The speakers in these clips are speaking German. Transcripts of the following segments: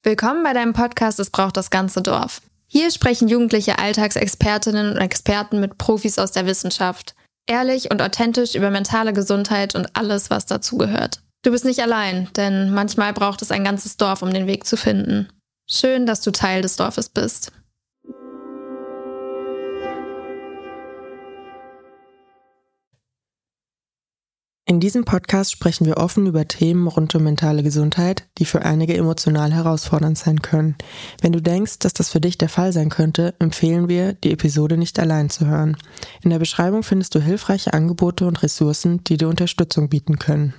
Willkommen bei deinem Podcast Es braucht das ganze Dorf. Hier sprechen jugendliche Alltagsexpertinnen und Experten mit Profis aus der Wissenschaft. Ehrlich und authentisch über mentale Gesundheit und alles, was dazugehört. Du bist nicht allein, denn manchmal braucht es ein ganzes Dorf, um den Weg zu finden. Schön, dass du Teil des Dorfes bist. In diesem Podcast sprechen wir offen über Themen rund um mentale Gesundheit, die für einige emotional herausfordernd sein können. Wenn du denkst, dass das für dich der Fall sein könnte, empfehlen wir, die Episode nicht allein zu hören. In der Beschreibung findest du hilfreiche Angebote und Ressourcen, die dir Unterstützung bieten können.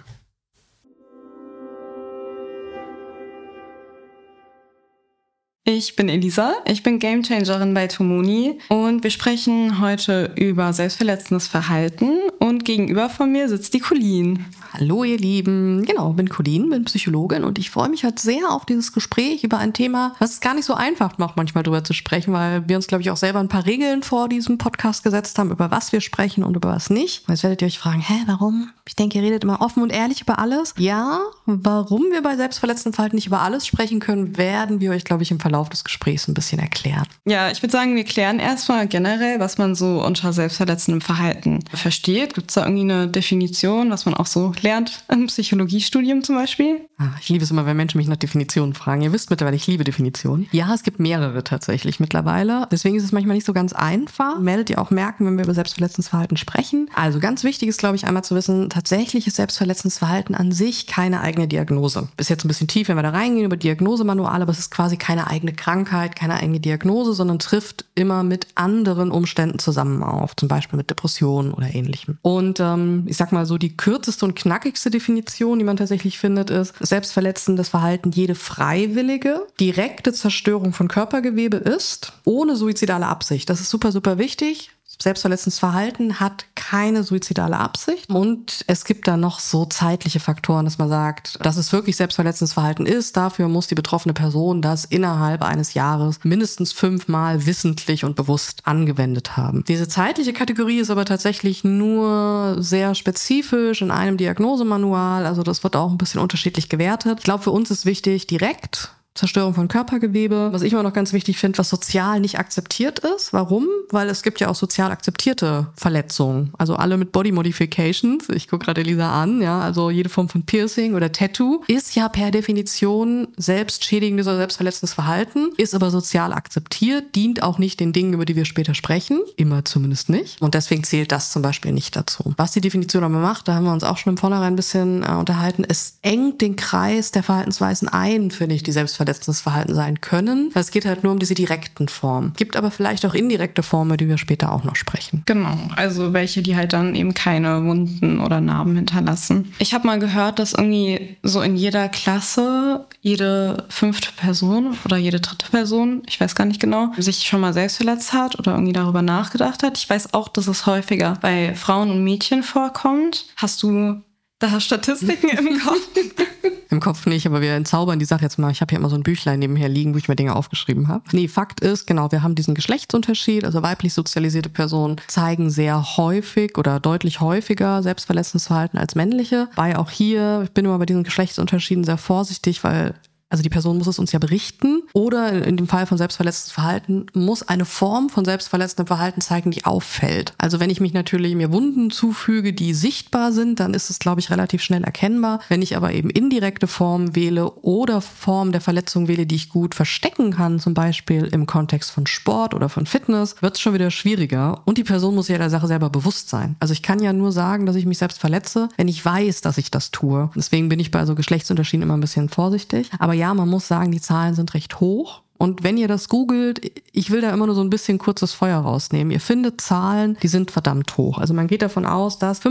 Ich bin Elisa, ich bin Gamechangerin bei Tomoni und wir sprechen heute über selbstverletzendes Verhalten und gegenüber von mir sitzt die Colleen. Hallo ihr Lieben, genau, bin Colleen, bin Psychologin und ich freue mich heute sehr auf dieses Gespräch über ein Thema, was es gar nicht so einfach macht, manchmal drüber zu sprechen, weil wir uns, glaube ich, auch selber ein paar Regeln vor diesem Podcast gesetzt haben, über was wir sprechen und über was nicht. Jetzt werdet ihr euch fragen, warum? Ich denke, ihr redet immer offen und ehrlich über alles. Ja, warum wir bei selbstverletzendem Verhalten nicht über alles sprechen können, werden wir euch, glaube ich, im Verlauf des Gesprächs ein bisschen erklären. Ja, ich würde sagen, wir klären erstmal generell, was man so unter selbstverletzendem Verhalten versteht. Gibt es da irgendwie eine Definition, was man auch so lernt im Psychologiestudium zum Beispiel? Ich liebe es immer, wenn Menschen mich nach Definitionen fragen. Ihr wisst mittlerweile, ich liebe Definitionen. Ja, es gibt mehrere tatsächlich mittlerweile. Deswegen ist es manchmal nicht so ganz einfach. Werdet ihr auch merken, wenn wir über selbstverletzendes Verhalten sprechen. Also ganz wichtig ist, glaube ich, einmal zu wissen, tatsächlich ist selbstverletzendes Verhalten an sich keine eigene Diagnose. Ist jetzt ein bisschen tief, wenn wir da reingehen über Diagnosemanual, aber es ist quasi keine eigene Krankheit, keine eigene Diagnose, sondern trifft immer mit anderen Umständen zusammen auf. Zum Beispiel mit Depressionen oder Ähnlichem. Und ich sag mal so, die kürzeste und knackigste Definition, die man tatsächlich findet, ist, selbstverletzendes Verhalten jede freiwillige, direkte Zerstörung von Körpergewebe ist, ohne suizidale Absicht. Das ist super, super wichtig. Selbstverletzendes Verhalten hat keine suizidale Absicht. Und es gibt da noch so zeitliche Faktoren, dass man sagt, dass es wirklich selbstverletzendes Verhalten ist. Dafür muss die betroffene Person das innerhalb eines Jahres mindestens 5-mal wissentlich und bewusst angewendet haben. Diese zeitliche Kategorie ist aber tatsächlich nur sehr spezifisch in einem Diagnosemanual. Also das wird auch ein bisschen unterschiedlich gewertet. Ich glaube, für uns ist wichtig, direkt Zerstörung von Körpergewebe. Was ich immer noch ganz wichtig finde, was sozial nicht akzeptiert ist. Warum? Weil es gibt ja auch sozial akzeptierte Verletzungen. Also alle mit Body Modifications. Ich gucke gerade Elisa an. Ja, also jede Form von Piercing oder Tattoo ist ja per Definition selbstschädigendes oder selbstverletzendes Verhalten, ist aber sozial akzeptiert, dient auch nicht den Dingen, über die wir später sprechen. Immer zumindest nicht. Und deswegen zählt das zum Beispiel nicht dazu. Was die Definition aber macht, da haben wir uns auch schon im Vornherein ein bisschen unterhalten, es engt den Kreis der Verhaltensweisen ein, finde ich, die selbstverletzendes Verhalten sein können. Es geht halt nur um diese direkten Formen. Gibt aber vielleicht auch indirekte Formen, die wir später auch noch sprechen. Genau, also welche, die halt dann eben keine Wunden oder Narben hinterlassen. Ich habe mal gehört, dass irgendwie so in jeder Klasse jede 5. Person oder jede 3. Person, ich weiß gar nicht genau, sich schon mal selbst verletzt hat oder irgendwie darüber nachgedacht hat. Ich weiß auch, dass es häufiger bei Frauen und Mädchen vorkommt. Hast du da Statistiken im Kopf? Im Kopf nicht, aber wir entzaubern die Sache jetzt mal. Ich habe hier immer so ein Büchlein nebenher liegen, wo ich mir Dinge aufgeschrieben habe. Nee, Fakt ist, genau, wir haben diesen Geschlechtsunterschied. Also weiblich sozialisierte Personen zeigen sehr häufig oder deutlich häufiger selbstverletzendes Verhalten als männliche. Weil auch hier, ich bin immer bei diesen Geschlechtsunterschieden sehr vorsichtig, weil also die Person muss es uns ja berichten oder in dem Fall von selbstverletzendem Verhalten muss eine Form von selbstverletzendem Verhalten zeigen, die auffällt. Also wenn ich mich natürlich mir Wunden zufüge, die sichtbar sind, dann ist es, glaube ich, relativ schnell erkennbar. Wenn ich aber eben indirekte Formen wähle oder Formen der Verletzung wähle, die ich gut verstecken kann, zum Beispiel im Kontext von Sport oder von Fitness, wird es schon wieder schwieriger und die Person muss sich ja der Sache selber bewusst sein. Also ich kann ja nur sagen, dass ich mich selbst verletze, wenn ich weiß, dass ich das tue. Deswegen bin ich bei so Geschlechtsunterschieden immer ein bisschen vorsichtig. Aber ja, man muss sagen, die Zahlen sind recht hoch. Und wenn ihr das googelt, ich will da immer nur so ein bisschen kurzes Feuer rausnehmen. Ihr findet Zahlen, die sind verdammt hoch. Also man geht davon aus, dass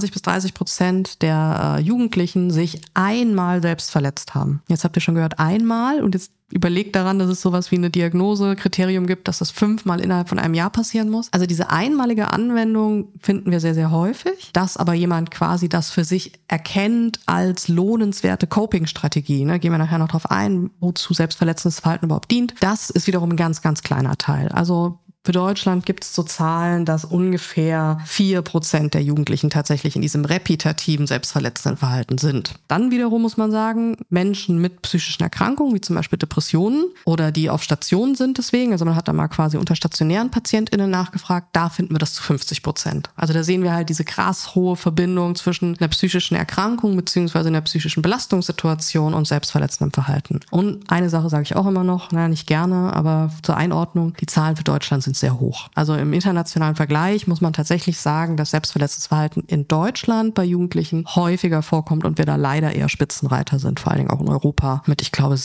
25-30% der Jugendlichen sich einmal selbst verletzt haben. Jetzt habt ihr schon gehört, einmal. Und jetzt überlegt daran, dass es sowas wie eine Diagnosekriterium gibt, dass das 5-mal innerhalb von einem Jahr passieren muss. Also diese einmalige Anwendung finden wir sehr, sehr häufig. Dass aber jemand quasi das für sich erkennt als lohnenswerte Coping-Strategie, ne, gehen wir nachher noch drauf ein, wozu selbstverletzendes Verhalten überhaupt dient. Das ist wiederum ein ganz, ganz kleiner Teil. Also Für Deutschland gibt es so Zahlen, dass ungefähr 4% der Jugendlichen tatsächlich in diesem repetitiven selbstverletzenden Verhalten sind. Dann wiederum muss man sagen, Menschen mit psychischen Erkrankungen, wie zum Beispiel Depressionen oder die auf Stationen sind deswegen, also man hat da mal quasi unter stationären PatientInnen nachgefragt, da finden wir das zu 50%. Also da sehen wir halt diese krass hohe Verbindung zwischen einer psychischen Erkrankung bzw. einer psychischen Belastungssituation und selbstverletzendem Verhalten. Und eine Sache sage ich auch immer noch, nicht gerne, aber zur Einordnung, die Zahlen für Deutschland sind sehr hoch. Also im internationalen Vergleich muss man tatsächlich sagen, dass selbstverletzendes Verhalten in Deutschland bei Jugendlichen häufiger vorkommt und wir da leider eher Spitzenreiter sind, vor allen Dingen auch in Europa mit, ich glaube,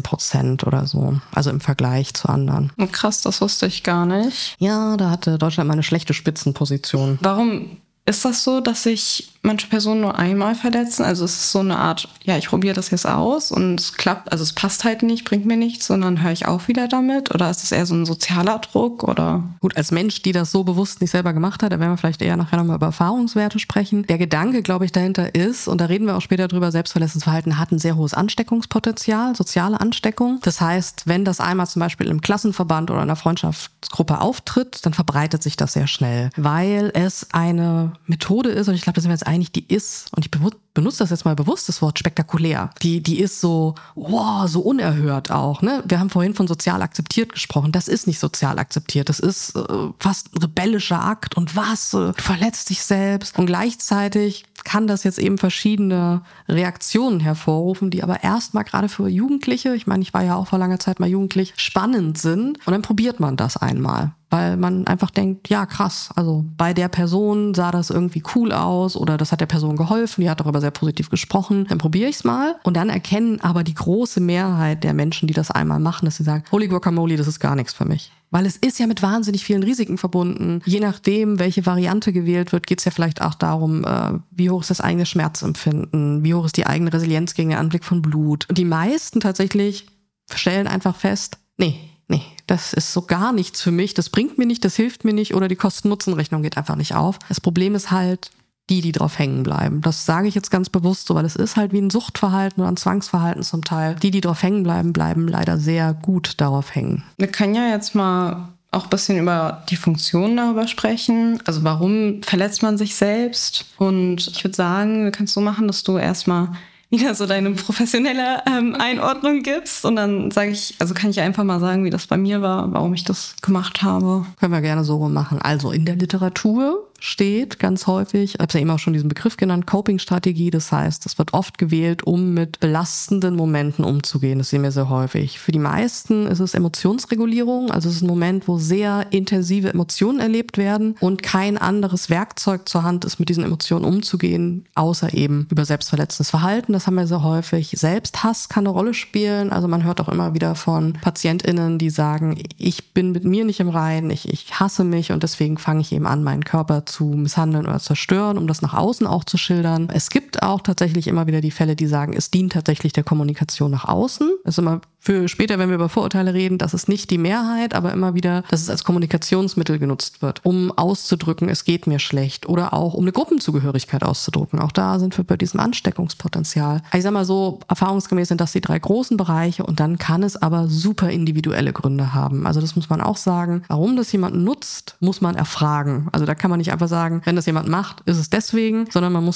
17% oder so. Also im Vergleich zu anderen. Krass, das wusste ich gar nicht. Ja, da hatte Deutschland mal eine schlechte Spitzenposition. Warum ist das so, dass sich manche Personen nur einmal verletzen? Also es ist so eine Art, ja, ich probiere das jetzt aus und es klappt, also es passt halt nicht, bringt mir nichts, sondern höre ich auf wieder damit? Oder ist es eher so ein sozialer Druck? Oder? Gut, als Mensch, die das so bewusst nicht selber gemacht hat, da werden wir vielleicht eher nachher nochmal über Erfahrungswerte sprechen. Der Gedanke, glaube ich, dahinter ist, und da reden wir auch später drüber, selbstverletzendes Verhalten hat ein sehr hohes Ansteckungspotenzial, soziale Ansteckung. Das heißt, wenn das einmal zum Beispiel im Klassenverband oder in einer Freundschaftsgruppe auftritt, dann verbreitet sich das sehr schnell, weil es eine Methode ist, und ich glaube, da sind wir jetzt einig, die ist, und ich benutze das jetzt mal bewusst, das Wort spektakulär. Die ist so, wow, so unerhört auch. Ne? Wir haben vorhin von sozial akzeptiert gesprochen. Das ist nicht sozial akzeptiert. Das ist fast ein rebellischer Akt. Und was? Du verletzt dich selbst. Und gleichzeitig kann das jetzt eben verschiedene Reaktionen hervorrufen, die aber erstmal gerade für Jugendliche, ich meine, ich war ja auch vor langer Zeit mal jugendlich, spannend sind. Und dann probiert man das einmal. Weil man einfach denkt, ja krass, also bei der Person sah das irgendwie cool aus oder das hat der Person geholfen, die hat darüber sehr positiv gesprochen, dann probiere ich es mal. Und dann erkennen aber die große Mehrheit der Menschen, die das einmal machen, dass sie sagen, holy guacamole, das ist gar nichts für mich. Weil es ist ja mit wahnsinnig vielen Risiken verbunden. Je nachdem, welche Variante gewählt wird, geht es ja vielleicht auch darum, wie hoch ist das eigene Schmerzempfinden, wie hoch ist die eigene Resilienz gegen den Anblick von Blut. Und die meisten tatsächlich stellen einfach fest, nee, das ist so gar nichts für mich, das bringt mir nicht, das hilft mir nicht oder die Kosten-Nutzen-Rechnung geht einfach nicht auf. Das Problem ist halt, die drauf hängen bleiben. Das sage ich jetzt ganz bewusst so, weil es ist halt wie ein Suchtverhalten oder ein Zwangsverhalten zum Teil. Die drauf hängen bleiben, bleiben leider sehr gut darauf hängen. Wir können ja jetzt mal auch ein bisschen über die Funktion darüber sprechen. Also warum verletzt man sich selbst? Und ich würde sagen, wir können es so machen, dass du erstmal wieder so deine professionelle Einordnung gibst. Und dann kann ich einfach mal sagen, wie das bei mir war, warum ich das gemacht habe. Können wir gerne so machen. Also in der Literatur steht ganz häufig, ich habe ja eben auch schon diesen Begriff genannt, Coping-Strategie. Das heißt, das wird oft gewählt, um mit belastenden Momenten umzugehen. Das sehen wir sehr häufig. Für die meisten ist es Emotionsregulierung. Also es ist ein Moment, wo sehr intensive Emotionen erlebt werden und kein anderes Werkzeug zur Hand ist, mit diesen Emotionen umzugehen, außer eben über selbstverletzendes Verhalten. Das haben wir sehr häufig. Selbsthass kann eine Rolle spielen. Also man hört auch immer wieder von PatientInnen, die sagen, ich bin mit mir nicht im Reinen, ich hasse mich und deswegen fange ich eben an, meinen Körper zu misshandeln oder zerstören, um das nach außen auch zu schildern. Es gibt auch tatsächlich immer wieder die Fälle, die sagen, es dient tatsächlich der Kommunikation nach außen. Das ist immer für später, wenn wir über Vorurteile reden, das ist nicht die Mehrheit, aber immer wieder, dass es als Kommunikationsmittel genutzt wird, um auszudrücken, es geht mir schlecht oder auch um eine Gruppenzugehörigkeit auszudrücken. Auch da sind wir bei diesem Ansteckungspotenzial. Ich sag mal so, erfahrungsgemäß sind das die 3 großen Bereiche und dann kann es aber super individuelle Gründe haben. Also das muss man auch sagen. Warum das jemand nutzt, muss man erfragen. Also da kann man nicht einfach sagen, wenn das jemand macht, ist es deswegen, sondern man muss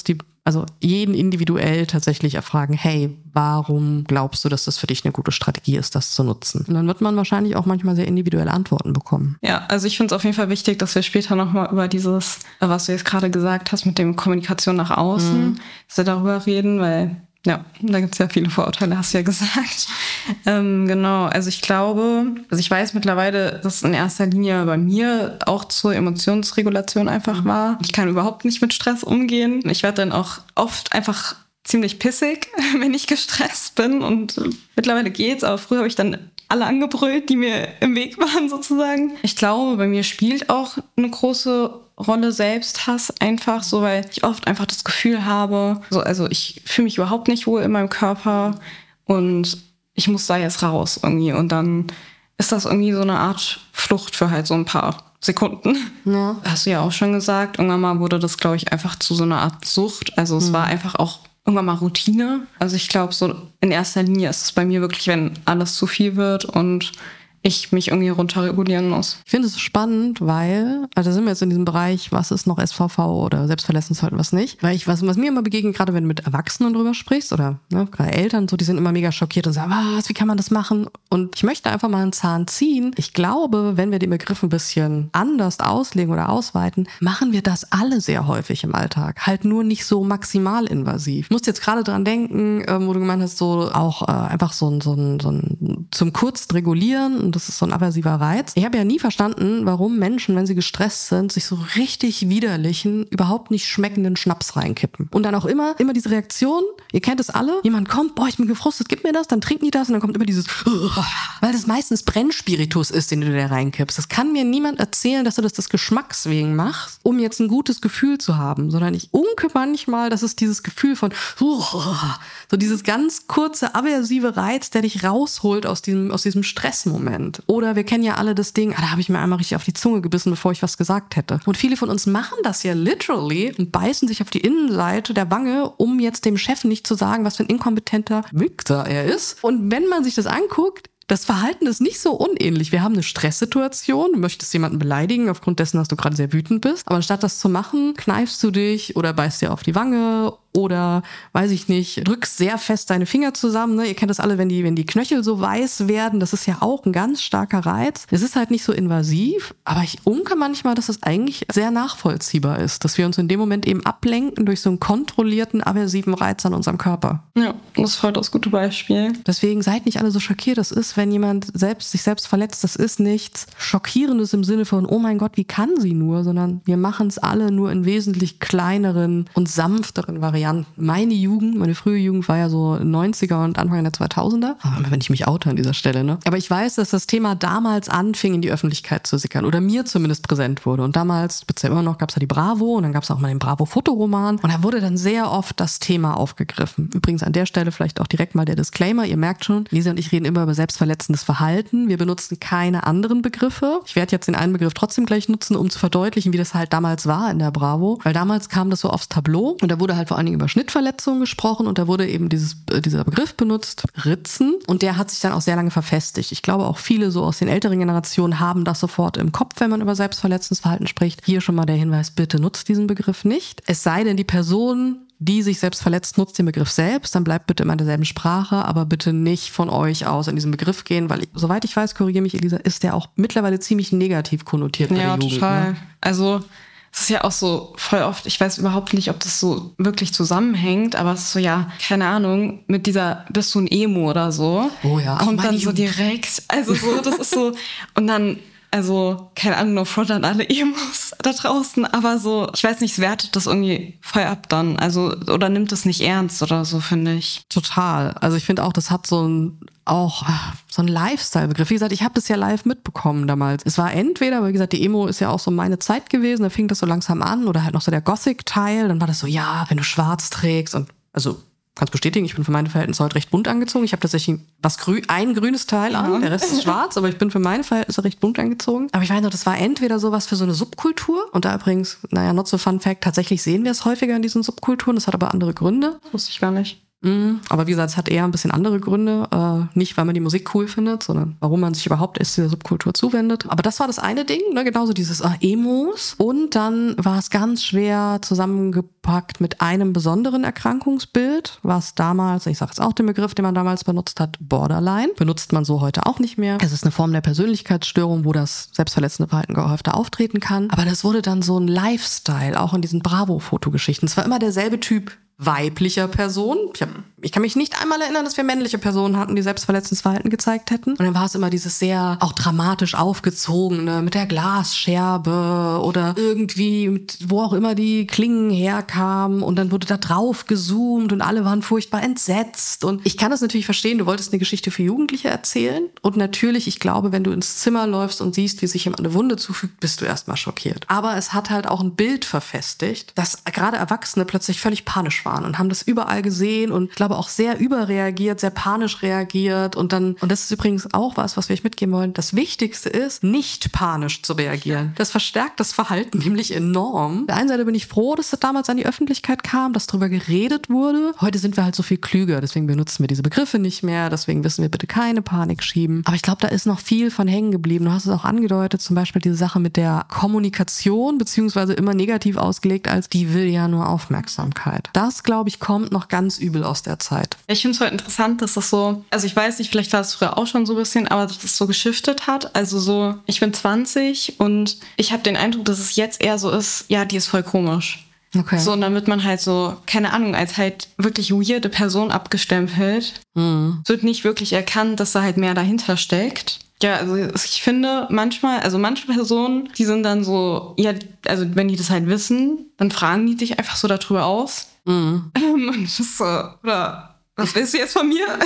jeden individuell tatsächlich erfragen, hey, warum glaubst du, dass das für dich eine gute Strategie ist, das zu nutzen? Und dann wird man wahrscheinlich auch manchmal sehr individuelle Antworten bekommen. Ja, also ich finde es auf jeden Fall wichtig, dass wir später nochmal über dieses, was du jetzt gerade gesagt hast, mit dem Kommunikation nach außen, dass wir darüber reden, weil ja, da gibt es ja viele Vorurteile, hast du ja gesagt. Genau, also ich glaube, ich weiß mittlerweile, dass es in erster Linie bei mir auch zur Emotionsregulation einfach war. Ich kann überhaupt nicht mit Stress umgehen. Ich werde dann auch oft einfach ziemlich pissig, wenn ich gestresst bin und mittlerweile geht's, aber früher habe ich dann alle angebrüllt, die mir im Weg waren sozusagen. Ich glaube, bei mir spielt auch eine große Rolle Selbsthass einfach so, weil ich oft einfach das Gefühl habe, also ich fühle mich überhaupt nicht wohl in meinem Körper und ich muss da jetzt raus irgendwie und dann ist das irgendwie so eine Art Flucht für halt so ein paar Sekunden. Ja. Hast du ja auch schon gesagt, irgendwann mal wurde das, glaube ich, einfach zu so einer Art Sucht. Also es war einfach auch irgendwann mal Routine. Also ich glaube, so in erster Linie ist es bei mir wirklich, wenn alles zu viel wird und ich mich irgendwie runterregulieren muss. Ich finde es spannend, weil, also da sind wir jetzt in diesem Bereich, was ist noch SVV oder Selbstverletzungsverhalten, was nicht. Weil was mir immer begegnet, gerade wenn du mit Erwachsenen drüber sprichst oder gerade Eltern, so, die sind immer mega schockiert und sagen, was, wie kann man das machen? Und ich möchte einfach mal einen Zahn ziehen. Ich glaube, wenn wir den Begriff ein bisschen anders auslegen oder ausweiten, machen wir das alle sehr häufig im Alltag. Halt nur nicht so maximal invasiv. Ich musste jetzt gerade dran denken, wo du gemeint hast, so auch einfach so ein zum kurz regulieren, und das ist so ein aversiver Reiz. Ich habe ja nie verstanden, warum Menschen, wenn sie gestresst sind, sich so richtig widerlichen, überhaupt nicht schmeckenden Schnaps reinkippen. Und dann auch immer diese Reaktion, ihr kennt es alle, jemand kommt, ich bin gefrustet, gib mir das, dann trinken die das und dann kommt immer dieses, weil das meistens Brennspiritus ist, den du da reinkippst. Das kann mir niemand erzählen, dass du das des Geschmacks wegen machst, um jetzt ein gutes Gefühl zu haben, sondern ich unke manchmal, dass es dieses Gefühl von, so dieses ganz kurze aversive Reiz, der dich rausholt aus diesem Stressmoment. Oder wir kennen ja alle das Ding, da habe ich mir einmal richtig auf die Zunge gebissen, bevor ich was gesagt hätte. Und viele von uns machen das ja literally und beißen sich auf die Innenseite der Wange, um jetzt dem Chef nicht zu sagen, was für ein inkompetenter Wichser er ist. Und wenn man sich das anguckt, das Verhalten ist nicht so unähnlich. Wir haben eine Stresssituation, du möchtest jemanden beleidigen, aufgrund dessen, dass du gerade sehr wütend bist. Aber anstatt das zu machen, kneifst du dich oder beißt dir auf die Wange oder, weiß ich nicht, drückst sehr fest deine Finger zusammen. Ne? Ihr kennt das alle, wenn die Knöchel so weiß werden. Das ist ja auch ein ganz starker Reiz. Es ist halt nicht so invasiv, aber ich unke manchmal, dass es eigentlich sehr nachvollziehbar ist, dass wir uns in dem Moment eben ablenken durch so einen kontrollierten, aversiven Reiz an unserem Körper. Ja, das ist voll das gute Beispiel. Deswegen seid nicht alle so schockiert. Das ist, wenn jemand sich selbst verletzt, das ist nichts Schockierendes im Sinne von, oh mein Gott, wie kann sie nur, sondern wir machen es alle nur in wesentlich kleineren und sanfteren Varianten. Meine frühe Jugend war ja so 90er und Anfang der 2000er. Wenn ich mich oute an dieser Stelle, ne? Aber ich weiß, dass das Thema damals anfing, in die Öffentlichkeit zu sickern oder mir zumindest präsent wurde. Und damals, speziell immer noch, gab es ja die Bravo und dann gab es auch mal den Bravo-Fotoroman und da wurde dann sehr oft das Thema aufgegriffen. Übrigens an der Stelle vielleicht auch direkt mal der Disclaimer. Ihr merkt schon, Lisa und ich reden immer über selbstverletzendes Verhalten. Wir benutzen keine anderen Begriffe. Ich werde jetzt den einen Begriff trotzdem gleich nutzen, um zu verdeutlichen, wie das halt damals war in der Bravo. Weil damals kam das so aufs Tableau und da wurde halt vor allen Dingen über Schnittverletzungen gesprochen und da wurde eben dieser Begriff benutzt, Ritzen. Und der hat sich dann auch sehr lange verfestigt. Ich glaube auch viele so aus den älteren Generationen haben das sofort im Kopf, wenn man über selbstverletzendes Verhalten spricht. Hier schon mal der Hinweis, bitte nutzt diesen Begriff nicht. Es sei denn, die Person, die sich selbst verletzt, nutzt den Begriff selbst, dann bleibt bitte immer in derselben Sprache, aber bitte nicht von euch aus in diesen Begriff gehen, weil soweit ich weiß, korrigiere mich Elisa, ist der auch mittlerweile ziemlich negativ konnotiert bei der Jugend. Ja, total. Ne? Also es ist ja auch so voll oft, ich weiß überhaupt nicht, ob das so wirklich zusammenhängt, aber es ist so, ja, keine Ahnung, mit dieser, bist du ein Emo oder so, oh ja, kommt dann so direkt, also so, das ist so, und dann, also, keine Ahnung, no front an alle Emos da draußen, aber so, ich weiß nicht, es wertet das irgendwie voll ab dann, also, oder nimmt es nicht ernst oder so, finde ich. Total, also ich finde auch, das hat so ein Lifestyle-Begriff. Wie gesagt, ich habe das ja live mitbekommen damals. Es war entweder, wie gesagt, die Emo ist ja auch so meine Zeit gewesen, da fing das so langsam an, oder halt noch so der Gothic-Teil, dann war das so, ja, wenn du schwarz trägst und, also, kannst bestätigen, ich bin für meine Verhältnisse heute recht bunt angezogen. Ich habe tatsächlich ein grünes Teil an, der Rest ist schwarz, aber ich bin für meine Verhältnisse recht bunt angezogen. Aber ich weiß noch, das war entweder sowas für so eine Subkultur und da übrigens, not so fun fact, tatsächlich sehen wir es häufiger in diesen Subkulturen, das hat aber andere Gründe. Das wusste ich gar nicht. Aber wie gesagt, es hat eher ein bisschen andere Gründe. Nicht, weil man die Musik cool findet, sondern warum man sich überhaupt erst dieser Subkultur zuwendet. Aber das war das eine Ding, ne? Genauso dieses Emos. Und dann war es ganz schwer zusammengepackt mit einem besonderen Erkrankungsbild, was damals, ich sage jetzt auch den Begriff, den man damals benutzt hat, Borderline. Benutzt man so heute auch nicht mehr. Es ist eine Form der Persönlichkeitsstörung, wo das selbstverletzende Verhalten gehäufter auftreten kann. Aber das wurde dann so ein Lifestyle, auch in diesen Bravo-Fotogeschichten. Es war immer derselbe Typ weiblicher Person. Ich kann mich nicht einmal erinnern, dass wir männliche Personen hatten, die selbstverletzendes Verhalten gezeigt hätten. Und dann war es immer dieses sehr auch dramatisch aufgezogene mit der Glasscherbe oder irgendwie mit wo auch immer die Klingen herkamen und dann wurde da drauf gezoomt und alle waren furchtbar entsetzt. Und ich kann das natürlich verstehen, du wolltest eine Geschichte für Jugendliche erzählen und natürlich, ich glaube, wenn du ins Zimmer läufst und siehst, wie sich jemand eine Wunde zufügt, bist du erstmal schockiert. Aber es hat halt auch ein Bild verfestigt, dass gerade Erwachsene plötzlich völlig panisch waren und haben das überall gesehen und ich glaube aber auch sehr überreagiert, sehr panisch reagiert und das ist übrigens auch was wir euch mitgeben wollen. Das Wichtigste ist, nicht panisch zu reagieren. Das verstärkt das Verhalten nämlich enorm. Auf der einen Seite bin ich froh, dass das damals an die Öffentlichkeit kam, dass darüber geredet wurde. Heute sind wir halt so viel klüger, deswegen benutzen wir diese Begriffe nicht mehr, deswegen wissen wir bitte keine Panik schieben. Aber ich glaube, da ist noch viel von hängen geblieben. Du hast es auch angedeutet, zum Beispiel diese Sache mit der Kommunikation, beziehungsweise immer negativ ausgelegt als, die will ja nur Aufmerksamkeit. Das, glaube ich, kommt noch ganz übel aus der Zeit. Ich finde es halt interessant, dass das so, also ich weiß nicht, vielleicht war es früher auch schon so ein bisschen, aber dass das so geschiftet hat. Also so, ich bin 20 und ich habe den Eindruck, dass es jetzt eher so ist, ja, die ist voll komisch. Okay. So, und dann wird man halt so, keine Ahnung, als halt wirklich weirde Person abgestempelt. Es wird nicht wirklich erkannt, dass da halt mehr dahinter steckt. Ja, also ich finde manchmal, also manche Personen, die sind dann so, ja, also wenn die das halt wissen, dann fragen die dich einfach so darüber aus. Und das ist so, oder was willst du jetzt von mir?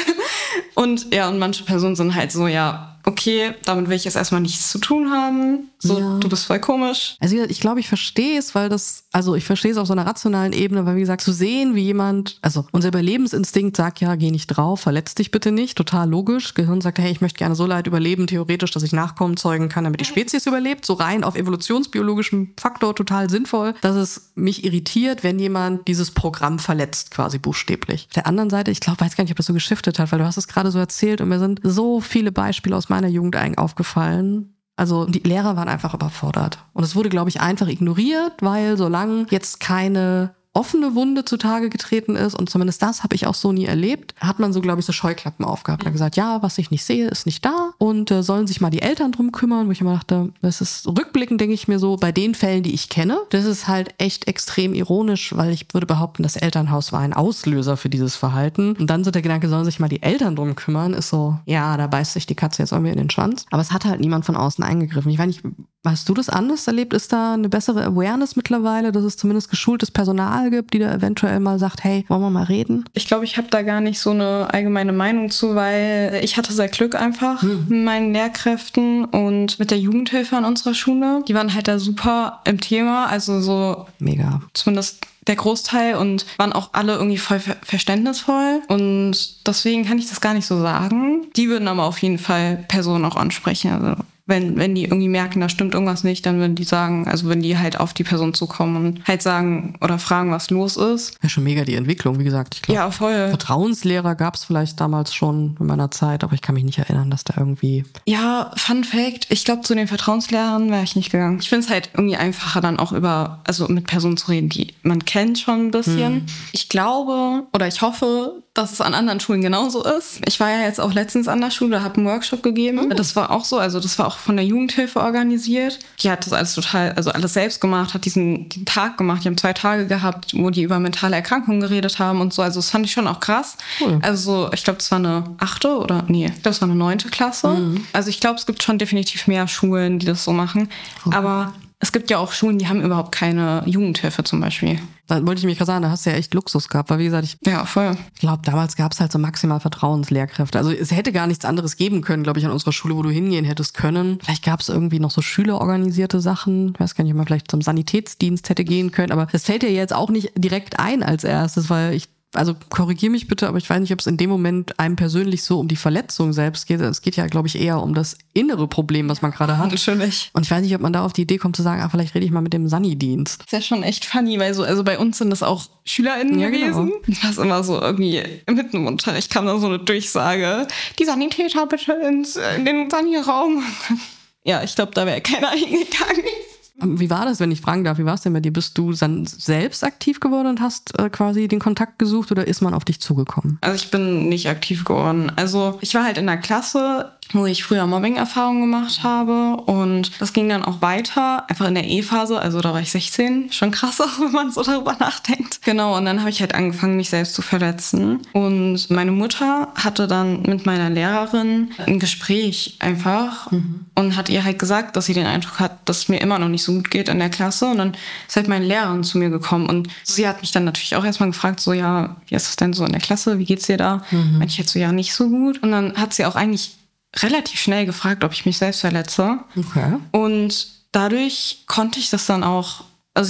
Und ja, und manche Personen sind halt so, ja, okay, damit will ich jetzt erstmal nichts zu tun haben. So, ja. Du bist voll komisch. Also ich glaube, ich verstehe es, ich verstehe es auf so einer rationalen Ebene, weil wie gesagt, zu sehen, wie jemand, also unser Überlebensinstinkt sagt ja, geh nicht drauf, verletz dich bitte nicht, total logisch. Gehirn sagt, hey, ich möchte gerne so leid überleben, theoretisch, dass ich Nachkommen zeugen kann, damit die Spezies überlebt. So rein auf evolutionsbiologischem Faktor total sinnvoll, dass es mich irritiert, wenn jemand dieses Programm verletzt, quasi buchstäblich. Auf der anderen Seite, ich glaube, weiß gar nicht, ob das so geschiftet hat, weil du hast es gerade so erzählt und mir sind so viele Beispiele aus meiner Jugend eigentlich aufgefallen. Also die Lehrer waren einfach überfordert. Und es wurde, glaube ich, einfach ignoriert, weil solange jetzt keine offene Wunde zutage getreten ist, und zumindest das habe ich auch so nie erlebt, hat man so, glaube ich, so Scheuklappen aufgehabt. Hat gesagt, ja, was ich nicht sehe, ist nicht da und sollen sich mal die Eltern drum kümmern, wo ich immer dachte, das ist rückblickend, denke ich mir so, bei den Fällen, die ich kenne, das ist halt echt extrem ironisch, weil ich würde behaupten, das Elternhaus war ein Auslöser für dieses Verhalten. Und dann so der Gedanke, sollen sich mal die Eltern drum kümmern, ist so, ja, da beißt sich die Katze jetzt irgendwie in den Schwanz. Aber es hat halt niemand von außen eingegriffen. Ich weiß nicht, hast du das anders erlebt? Ist da eine bessere Awareness mittlerweile, dass es zumindest geschultes Personal gibt, die da eventuell mal sagt, hey, wollen wir mal reden? Ich glaube, ich habe da gar nicht so eine allgemeine Meinung zu, weil ich hatte sehr Glück einfach mit meinen Lehrkräften und mit der Jugendhilfe an unserer Schule. Die waren halt da super im Thema, also so mega. Zumindest der Großteil und waren auch alle irgendwie voll verständnisvoll und deswegen kann ich das gar nicht so sagen. Die würden aber auf jeden Fall Personen auch ansprechen, also wenn die irgendwie merken, da stimmt irgendwas nicht, dann würden die sagen, also wenn die halt auf die Person zukommen und halt sagen oder fragen, was los ist. Ja, schon mega die Entwicklung, wie gesagt. Ich glaube, ja, voll. Vertrauenslehrer gab es vielleicht damals schon in meiner Zeit, aber ich kann mich nicht erinnern, dass da irgendwie... Ja, Fun Fact, ich glaube, zu den Vertrauenslehrern wäre ich nicht gegangen. Ich finde es halt irgendwie einfacher, dann auch mit Personen zu reden, die man kennt schon ein bisschen. Ich glaube oder ich hoffe, dass es an anderen Schulen genauso ist. Ich war ja jetzt auch letztens an der Schule, habe einen Workshop gegeben. Das war auch so, also das war auch von der Jugendhilfe organisiert. Die hat das alles selbst gemacht, hat den Tag gemacht. Die haben 2 Tage gehabt, wo die über mentale Erkrankungen geredet haben und so. Also das fand ich schon auch krass. Cool. Also ich glaube, es war eine 8. es war eine 9. Klasse. Also ich glaube, es gibt schon definitiv mehr Schulen, die das so machen. Okay. Aber es gibt ja auch Schulen, die haben überhaupt keine Jugendhilfe zum Beispiel. Da wollte ich mich gerade sagen, da hast du ja echt Luxus gehabt, weil wie gesagt, ich glaube, damals gab es halt so maximal Vertrauenslehrkräfte. Also es hätte gar nichts anderes geben können, glaube ich, an unserer Schule, wo du hingehen hättest können. Vielleicht gab es irgendwie noch so schülerorganisierte Sachen. Ich weiß gar nicht, ob man vielleicht zum Sanitätsdienst hätte gehen können, aber das fällt dir jetzt auch nicht direkt ein als erstes, weil also korrigier mich bitte, aber ich weiß nicht, ob es in dem Moment einem persönlich so um die Verletzung selbst geht. Es geht ja, glaube ich, eher um das innere Problem, was man gerade hat. Natürlich. Und ich weiß nicht, ob man da auf die Idee kommt zu sagen, vielleicht rede ich mal mit dem Sani-Dienst. Das ist ja schon echt funny, weil also bei uns sind das auch SchülerInnen gewesen. Genau. Das war immer so irgendwie mitten im Unterricht kam dann so eine Durchsage, die Sanitäter bitte in den Sani-Raum. Ja, ich glaube, da wäre keiner hingegangen. Wie war das, wenn ich fragen darf? Wie war es denn bei dir? Bist du dann selbst aktiv geworden und hast quasi den Kontakt gesucht oder ist man auf dich zugekommen? Also ich bin nicht aktiv geworden. Also ich war halt in der Klasse, wo ich früher Mobbing-Erfahrungen gemacht habe und das ging dann auch weiter, einfach in der E-Phase, also da war ich 16, schon krass auch, wenn man so darüber nachdenkt. Genau, und dann habe ich halt angefangen, mich selbst zu verletzen und meine Mutter hatte dann mit meiner Lehrerin ein Gespräch einfach und hat ihr halt gesagt, dass sie den Eindruck hat, dass es mir immer noch nicht so gut geht in der Klasse und dann ist halt meine Lehrerin zu mir gekommen und sie hat mich dann natürlich auch erstmal gefragt, so ja, wie ist es denn so in der Klasse, wie geht's dir da? Meinte ich jetzt so, ja, nicht so gut und dann hat sie auch eigentlich relativ schnell gefragt, ob ich mich selbst verletze. Okay. Und dadurch konnte ich das dann auch, also ich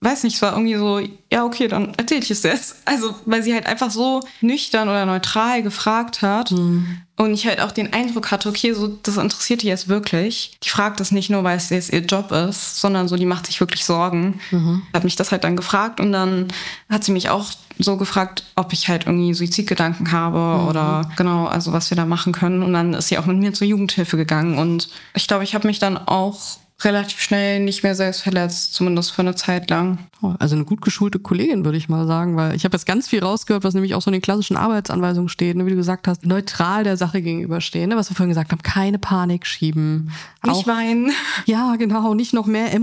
weiß nicht, es war irgendwie so, ja okay, dann erzähl ich es jetzt. Also weil sie halt einfach so nüchtern oder neutral gefragt hat und ich halt auch den Eindruck hatte, okay, so das interessiert die jetzt wirklich. Die fragt das nicht nur, weil es jetzt ihr Job ist, sondern so, die macht sich wirklich Sorgen. Hat mich das halt dann gefragt und dann hat sie mich auch so gefragt, ob ich halt irgendwie Suizidgedanken habe oder genau, also was wir da machen können. Und dann ist sie auch mit mir zur Jugendhilfe gegangen und ich glaube, ich habe mich dann auch relativ schnell nicht mehr selbst verletzt, zumindest für eine Zeit lang. Also eine gut geschulte Kollegin, würde ich mal sagen, weil ich habe jetzt ganz viel rausgehört, was nämlich auch so in den klassischen Arbeitsanweisungen steht, ne, wie du gesagt hast, neutral der Sache gegenüberstehen, ne, was wir vorhin gesagt haben, keine Panik schieben. Nicht weinen. Ja, genau, nicht noch mehr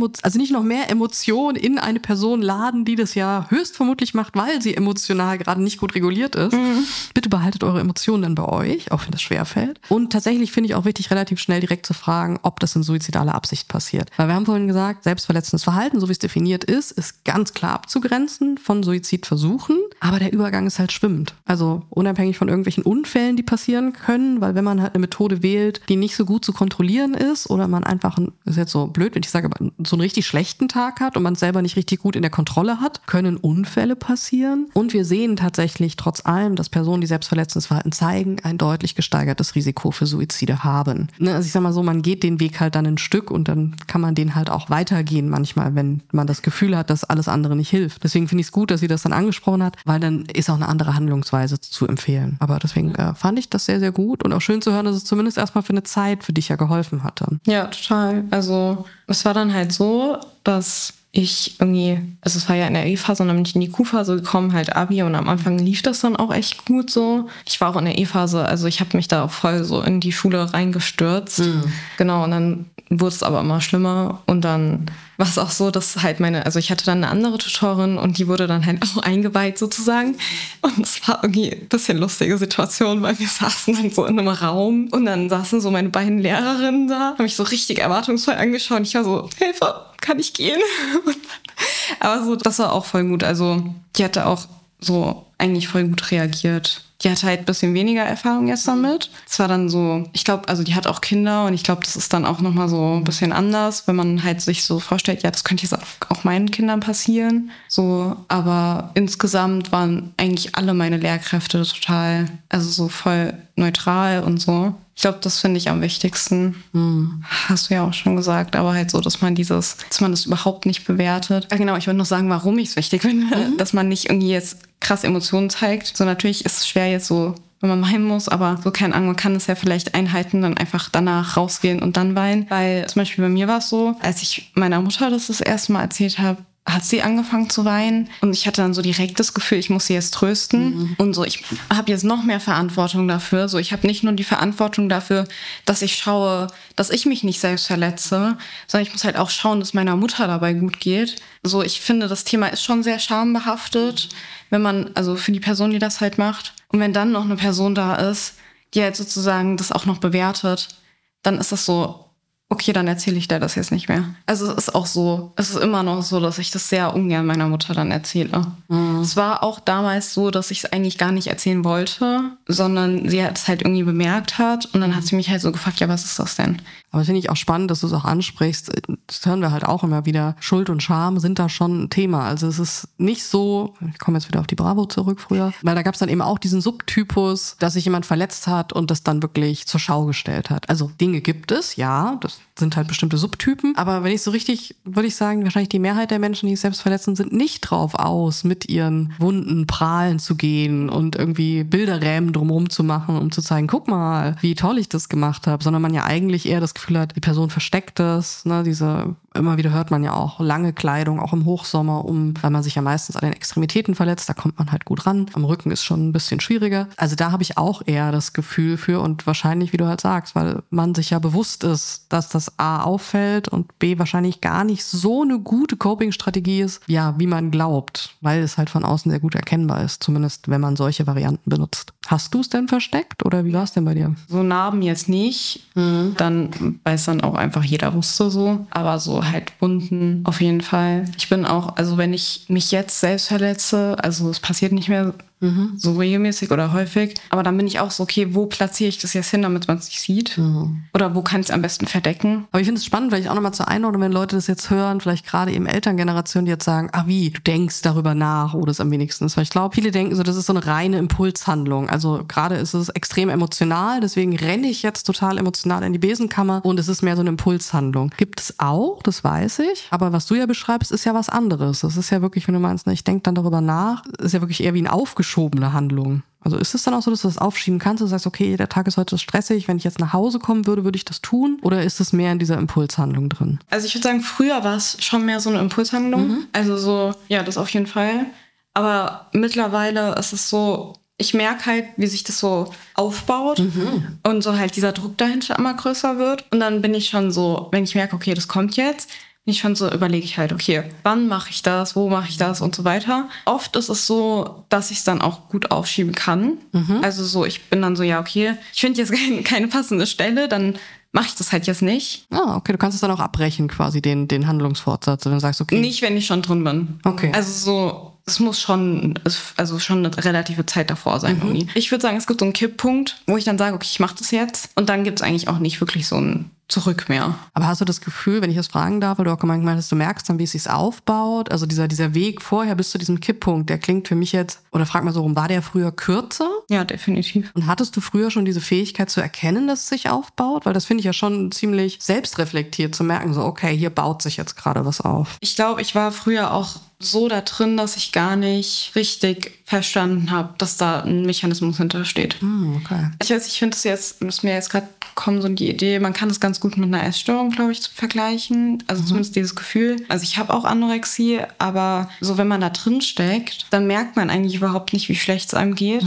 Emotion in eine Person laden, die das ja höchstvermutlich macht, weil sie emotional gerade nicht gut reguliert ist. Bitte behaltet eure Emotionen dann bei euch, auch wenn das schwerfällt. Und tatsächlich finde ich auch wichtig, relativ schnell direkt zu fragen, ob das in suizidaler Absicht passiert. Weil wir haben vorhin gesagt, selbstverletzendes Verhalten, so wie es definiert ist ganz klar abzugrenzen von Suizidversuchen. Aber der Übergang ist halt schwimmend. Also unabhängig von irgendwelchen Unfällen, die passieren können, weil wenn man halt eine Methode wählt, die nicht so gut zu kontrollieren ist oder man einfach, ist jetzt so blöd, wenn ich sage, aber so einen richtig schlechten Tag hat und man es selber nicht richtig gut in der Kontrolle hat, können Unfälle passieren. Und wir sehen tatsächlich trotz allem, dass Personen, die selbstverletzendes Verhalten zeigen, ein deutlich gesteigertes Risiko für Suizide haben. Also ich sag mal so, man geht den Weg halt dann ein Stück und dann kann man den halt auch weitergehen manchmal, wenn man das Gefühl hat, dass alles andere nicht hilft. Deswegen finde ich es gut, dass sie das dann angesprochen hat, weil dann ist auch eine andere Handlungsweise zu empfehlen. Aber deswegen fand ich das sehr, sehr gut und auch schön zu hören, dass es zumindest erstmal für eine Zeit für dich ja geholfen hatte. Ja, total. Also es war dann halt so, dass ich irgendwie, also es war ja in der E-Phase und dann bin ich in die Q-Phase gekommen, halt Abi und am Anfang lief das dann auch echt gut so. Ich war auch in der E-Phase, also ich habe mich da auch voll so in die Schule reingestürzt. Genau, und dann wurde es aber immer schlimmer und dann war es auch so, dass halt also ich hatte dann eine andere Tutorin und die wurde dann halt auch eingeweiht sozusagen und es war irgendwie ein bisschen lustige Situation, weil wir saßen dann so in einem Raum und dann saßen so meine beiden Lehrerinnen da, haben mich so richtig erwartungsvoll angeschaut und ich war so, Hilfe, kann ich gehen? Aber so, das war auch voll gut, also die hatte auch so eigentlich voll gut reagiert. Die hatte halt ein bisschen weniger Erfahrung jetzt damit. Es war dann so, ich glaube, also die hat auch Kinder und ich glaube, das ist dann auch nochmal so ein bisschen anders, wenn man halt sich so vorstellt, ja, das könnte jetzt auch meinen Kindern passieren. So, aber insgesamt waren eigentlich alle meine Lehrkräfte total, also so voll neutral und so. Ich glaube, das finde ich am wichtigsten. Hast du ja auch schon gesagt, aber halt so, dass man das überhaupt nicht bewertet. Ja, genau, ich wollte noch sagen, warum ich es wichtig finde, dass man nicht irgendwie jetzt krass Emotionen zeigt. So natürlich ist es schwer jetzt so, wenn man weinen muss, aber so keine Ahnung, man kann es ja vielleicht einhalten, dann einfach danach rausgehen und dann weinen. Weil zum Beispiel bei mir war es so, als ich meiner Mutter das erste Mal erzählt habe, hat sie angefangen zu weinen und ich hatte dann so direkt das Gefühl, ich muss sie jetzt trösten und so, ich habe jetzt noch mehr Verantwortung dafür, so ich habe nicht nur die Verantwortung dafür, dass ich schaue, dass ich mich nicht selbst verletze, sondern ich muss halt auch schauen, dass meiner Mutter dabei gut geht. So, ich finde, das Thema ist schon sehr schambehaftet, wenn man, also für die Person, die das halt macht und wenn dann noch eine Person da ist, die halt sozusagen das auch noch bewertet, dann ist das so, okay, dann erzähle ich dir das jetzt nicht mehr. Also es ist auch so, es ist immer noch so, dass ich das sehr ungern meiner Mutter dann erzähle. Es war auch damals so, dass ich es eigentlich gar nicht erzählen wollte, sondern sie es halt irgendwie bemerkt hat und dann hat sie mich halt so gefragt, ja, was ist das denn? Aber finde ich auch spannend, dass du es auch ansprichst. Das hören wir halt auch immer wieder. Schuld und Scham sind da schon ein Thema. Also es ist nicht so, ich komme jetzt wieder auf die Bravo zurück früher, weil da gab es dann eben auch diesen Subtypus, dass sich jemand verletzt hat und das dann wirklich zur Schau gestellt hat. Also Dinge gibt es, ja, das sind halt bestimmte Subtypen. Aber wenn ich so richtig, würde ich sagen, wahrscheinlich die Mehrheit der Menschen, die sich selbst verletzen, sind nicht drauf aus, mit ihren Wunden prahlen zu gehen und irgendwie Bilderrämen drumherum zu machen, um zu zeigen, guck mal, wie toll ich das gemacht habe, sondern man ja eigentlich eher das Gefühl hat, die Person versteckt das, ne, immer wieder hört man ja auch lange Kleidung, auch im Hochsommer, weil man sich ja meistens an den Extremitäten verletzt, da kommt man halt gut ran. Am Rücken ist schon ein bisschen schwieriger. Also da habe ich auch eher das Gefühl für und wahrscheinlich, wie du halt sagst, weil man sich ja bewusst ist, dass das A auffällt und B wahrscheinlich gar nicht so eine gute Coping-Strategie ist, ja, wie man glaubt, weil es halt von außen sehr gut erkennbar ist, zumindest wenn man solche Varianten benutzt. Hast du es denn versteckt oder wie war es denn bei dir? So Narben jetzt nicht, dann, weil es dann auch einfach jeder wusste so, aber so halt Wunden auf jeden Fall. Ich bin auch, also wenn ich mich jetzt selbst verletze, also es passiert nicht mehr so regelmäßig oder häufig. Aber dann bin ich auch so, okay, wo platziere ich das jetzt hin, damit man es nicht sieht? Oder wo kann ich es am besten verdecken? Aber ich finde es spannend, weil ich auch nochmal zur Einordnung, wenn Leute das jetzt hören, vielleicht gerade eben Elterngenerationen, die jetzt sagen, wie, du denkst darüber nach, wo das am wenigsten ist. Weil ich glaube, viele denken so, das ist so eine reine Impulshandlung. Also gerade ist es extrem emotional, deswegen renne ich jetzt total emotional in die Besenkammer und es ist mehr so eine Impulshandlung. Gibt es auch, das weiß ich, aber was du ja beschreibst, ist ja was anderes. Das ist ja wirklich, wenn du meinst, ich denke dann darüber nach, ist ja wirklich eher wie eine aufgeschobene Handlung. Also ist es dann auch so, dass du das aufschieben kannst und sagst, okay, der Tag ist heute stressig, wenn ich jetzt nach Hause kommen würde, würde ich das tun? Oder ist es mehr in dieser Impulshandlung drin? Also ich würde sagen, früher war es schon mehr so eine Impulshandlung. Also so, ja, das auf jeden Fall. Aber mittlerweile ist es so, ich merke halt, wie sich das so aufbaut und so halt dieser Druck dahinter immer größer wird. Und dann bin ich schon so, wenn ich merke, okay, das kommt jetzt, bin ich schon so, überlege ich halt, okay, wann mache ich das, wo mache ich das und so weiter. Oft ist es so, dass ich es dann auch gut aufschieben kann. Also so, ich bin dann so, ja, okay, ich finde jetzt keine passende Stelle, dann mache ich das halt jetzt nicht. Okay, du kannst es dann auch abbrechen quasi, den Handlungsfortsatz. Wenn du sagst, okay. Nicht, wenn ich schon drin bin. Okay. Also so, es muss schon eine relative Zeit davor sein irgendwie. Ich würde sagen, es gibt so einen Kipppunkt, wo ich dann sage, okay, ich mache das jetzt. Und dann gibt es eigentlich auch nicht wirklich so ein Zurück mehr. Aber hast du das Gefühl, wenn ich das fragen darf, weil du auch gemeint hast, du merkst dann, wie es sich aufbaut, also dieser Weg vorher bis zu diesem Kipppunkt, der klingt für mich jetzt, oder frag mal so rum, war der früher kürzer? Ja, definitiv. Und hattest du früher schon diese Fähigkeit zu erkennen, dass es sich aufbaut? Weil das finde ich ja schon ziemlich selbstreflektiert zu merken, so okay, hier baut sich jetzt gerade was auf. Ich glaube, ich war früher auch so da drin, dass ich gar nicht richtig verstanden habe, dass da ein Mechanismus hintersteht. Okay. Ich weiß, ich finde es jetzt, ist mir jetzt gerade kommen so die Idee, man kann das ganz gut mit einer Essstörung, glaube ich, vergleichen. Also zumindest dieses Gefühl. Also ich habe auch Anorexie, aber so wenn man da drin steckt, dann merkt man eigentlich überhaupt nicht, wie schlecht es einem geht.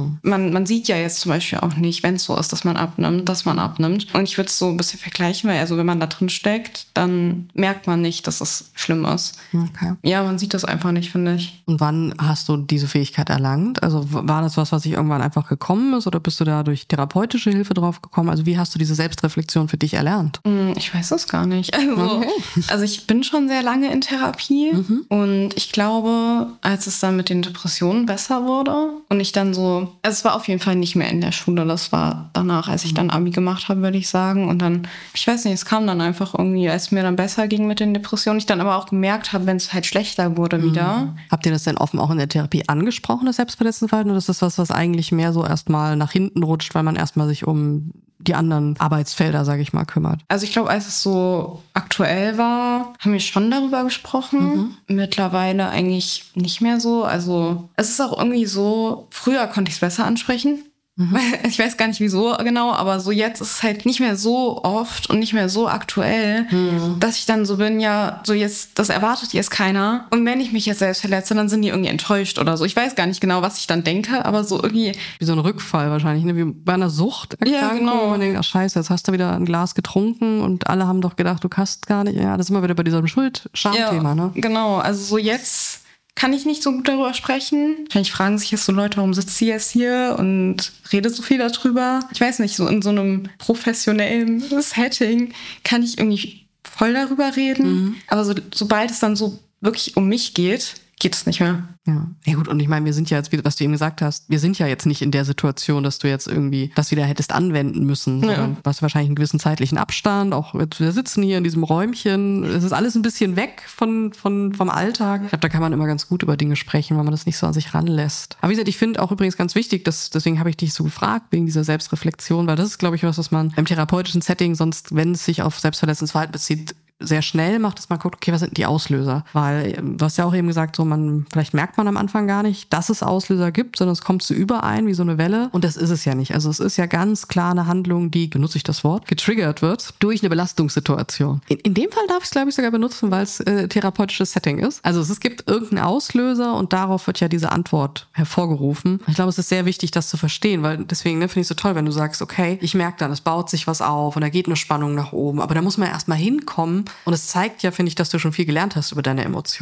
Man sieht ja jetzt zum Beispiel auch nicht, wenn es so ist, dass man abnimmt. Und ich würde es so ein bisschen vergleichen, weil also wenn man da drin steckt, dann merkt man nicht, dass es schlimm ist. Okay. Ja, man sieht das einfach nicht, finde ich. Und wann hast du diese Fähigkeit erlangt? Also war das was sich irgendwann einfach gekommen ist oder bist du da durch therapeutische Hilfe drauf gekommen? Also wie hast du diese Selbstreflexion für dich erlernt? Ich weiß es gar nicht. Also ich bin schon sehr lange in Therapie und ich glaube, als es dann mit den Depressionen besser wurde und ich dann so, also es war auf jeden Fall nicht mehr in der Schule, das war danach, als ich dann Abi gemacht habe, würde ich sagen. Und dann, ich weiß nicht, es kam dann einfach irgendwie, als es mir dann besser ging mit den Depressionen, ich dann aber auch gemerkt habe, wenn es halt schlechter wurde wieder. Habt ihr das denn offen auch in der Therapie angesprochen, das Selbstverletzungsverhalten, oder ist das was eigentlich mehr so erstmal nach hinten rutscht, weil man erstmal sich um die anderen Arbeitsfelder, sage ich mal, kümmert? Also ich glaube, als es so aktuell war, haben wir schon darüber gesprochen. Mittlerweile eigentlich nicht mehr so. Also es ist auch irgendwie so, früher konnte ich es besser ansprechen. Ich weiß gar nicht wieso genau, aber so jetzt ist es halt nicht mehr so oft und nicht mehr so aktuell, dass ich dann so bin, ja, so jetzt, das erwartet jetzt keiner. Und wenn ich mich jetzt selbst verletze, dann sind die irgendwie enttäuscht oder so. Ich weiß gar nicht genau, was ich dann denke, aber so irgendwie... Wie so ein Rückfall wahrscheinlich, ne? Wie bei einer Sucht. Ja, genau. Man denkt, ach scheiße, jetzt hast du wieder ein Glas getrunken und alle haben doch gedacht, du kannst gar nicht. Ja, das ist immer wieder bei diesem Schuld-Scham-Thema, ne? Genau, also so jetzt... kann ich nicht so gut darüber sprechen. Wahrscheinlich fragen sich jetzt so Leute, warum sitzt sie jetzt hier und redet so viel darüber. Ich weiß nicht, so in so einem professionellen Setting kann ich irgendwie voll darüber reden. Aber sobald es dann so wirklich um mich geht es nicht mehr. Ja gut, und ich meine, wir sind ja jetzt, was du eben gesagt hast, wir sind ja jetzt nicht in der Situation, dass du jetzt irgendwie das wieder hättest anwenden müssen. Ja. Du hast wahrscheinlich einen gewissen zeitlichen Abstand, auch wir sitzen hier in diesem Räumchen. Es ist alles ein bisschen weg vom Alltag. Ich glaube, da kann man immer ganz gut über Dinge sprechen, weil man das nicht so an sich ranlässt. Aber wie gesagt, ich finde auch übrigens ganz wichtig, deswegen habe ich dich so gefragt, wegen dieser Selbstreflexion, weil das ist, glaube ich, was man im therapeutischen Setting sonst, wenn es sich auf selbstverletzendes Verhalten bezieht, sehr schnell macht, dass man guckt, okay, was sind die Auslöser? Weil, du hast ja auch eben gesagt, so vielleicht merkt man am Anfang gar nicht, dass es Auslöser gibt, sondern es kommt so überein wie so eine Welle. Und das ist es ja nicht. Also es ist ja ganz klar eine Handlung, die, benutze ich das Wort, getriggert wird durch eine Belastungssituation. In dem Fall darf ich es, glaube ich, sogar benutzen, weil es therapeutisches Setting ist. Also es gibt irgendeinen Auslöser und darauf wird ja diese Antwort hervorgerufen. Ich glaube, es ist sehr wichtig, das zu verstehen, weil deswegen finde ich es so toll, wenn du sagst, okay, ich merke dann, es baut sich was auf und da geht eine Spannung nach oben. Aber da muss man erst mal hinkommen. Und es zeigt ja, finde ich, dass du schon viel gelernt hast über deine Emotionen.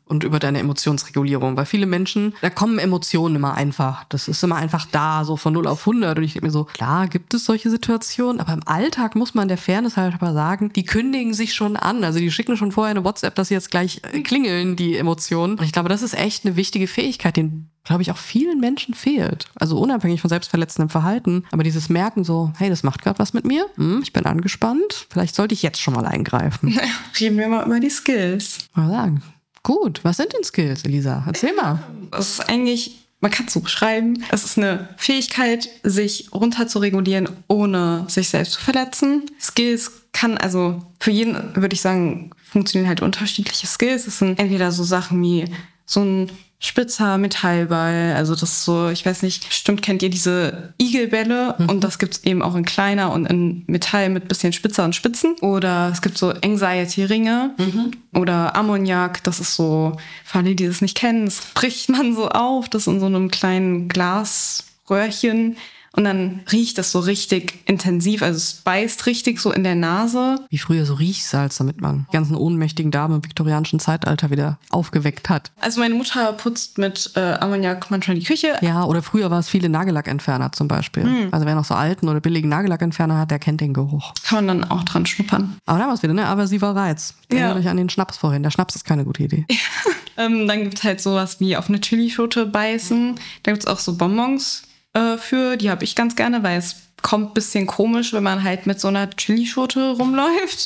und über deine Emotionsregulierung. Weil viele Menschen, da kommen Emotionen immer einfach. Das ist immer einfach da, so von 0 auf 100. Und ich denke mir so, klar gibt es solche Situationen, aber im Alltag muss man der Fairness halt aber sagen, die kündigen sich schon an. Also die schicken schon vorher eine WhatsApp, dass sie jetzt gleich klingeln, die Emotionen. Und ich glaube, das ist echt eine wichtige Fähigkeit, die, glaube ich, auch vielen Menschen fehlt. Also unabhängig von selbstverletzendem Verhalten. Aber dieses Merken so, hey, das macht gerade was mit mir. Ich bin angespannt. Vielleicht sollte ich jetzt schon mal eingreifen. Reden wir mal über die Skills. Mal sagen. Gut, was sind denn Skills, Elisa? Erzähl mal. Es ist eigentlich, man kann es so beschreiben, es ist eine Fähigkeit, sich runter zu regulieren, ohne sich selbst zu verletzen. Skills kann also für jeden, würde ich sagen, funktionieren halt unterschiedliche Skills. Es sind entweder so Sachen wie so ein spitzer Metallball, also das ist so, ich weiß nicht, bestimmt kennt ihr diese Igelbälle und das gibt's eben auch in kleiner und in Metall mit bisschen spitzer und Spitzen. Oder es gibt so Anxiety-Ringe oder Ammoniak, das ist so, für alle, die das nicht kennen, das bricht man so auf, das in so einem kleinen Glasröhrchen. Und dann riecht das so richtig intensiv, also es beißt richtig so in der Nase. Wie früher so Riechsalz, damit man die ganzen ohnmächtigen Damen im viktorianischen Zeitalter wieder aufgeweckt hat. Also meine Mutter putzt mit Ammoniak manchmal die Küche. Ja, oder früher war es viele Nagellackentferner zum Beispiel. Also wer noch so alten oder billigen Nagellackentferner hat, der kennt den Geruch. Kann man dann auch dran schnuppern. Aber da war es wieder, ne? Aversiver Reiz. Erinnert euch an den Schnaps vorhin. Der Schnaps ist keine gute Idee. Dann gibt es halt sowas wie auf eine Chilischote beißen. Da gibt es auch so Bonbons für, die habe ich ganz gerne, weil es kommt ein bisschen komisch, wenn man halt mit so einer Chilischote rumläuft.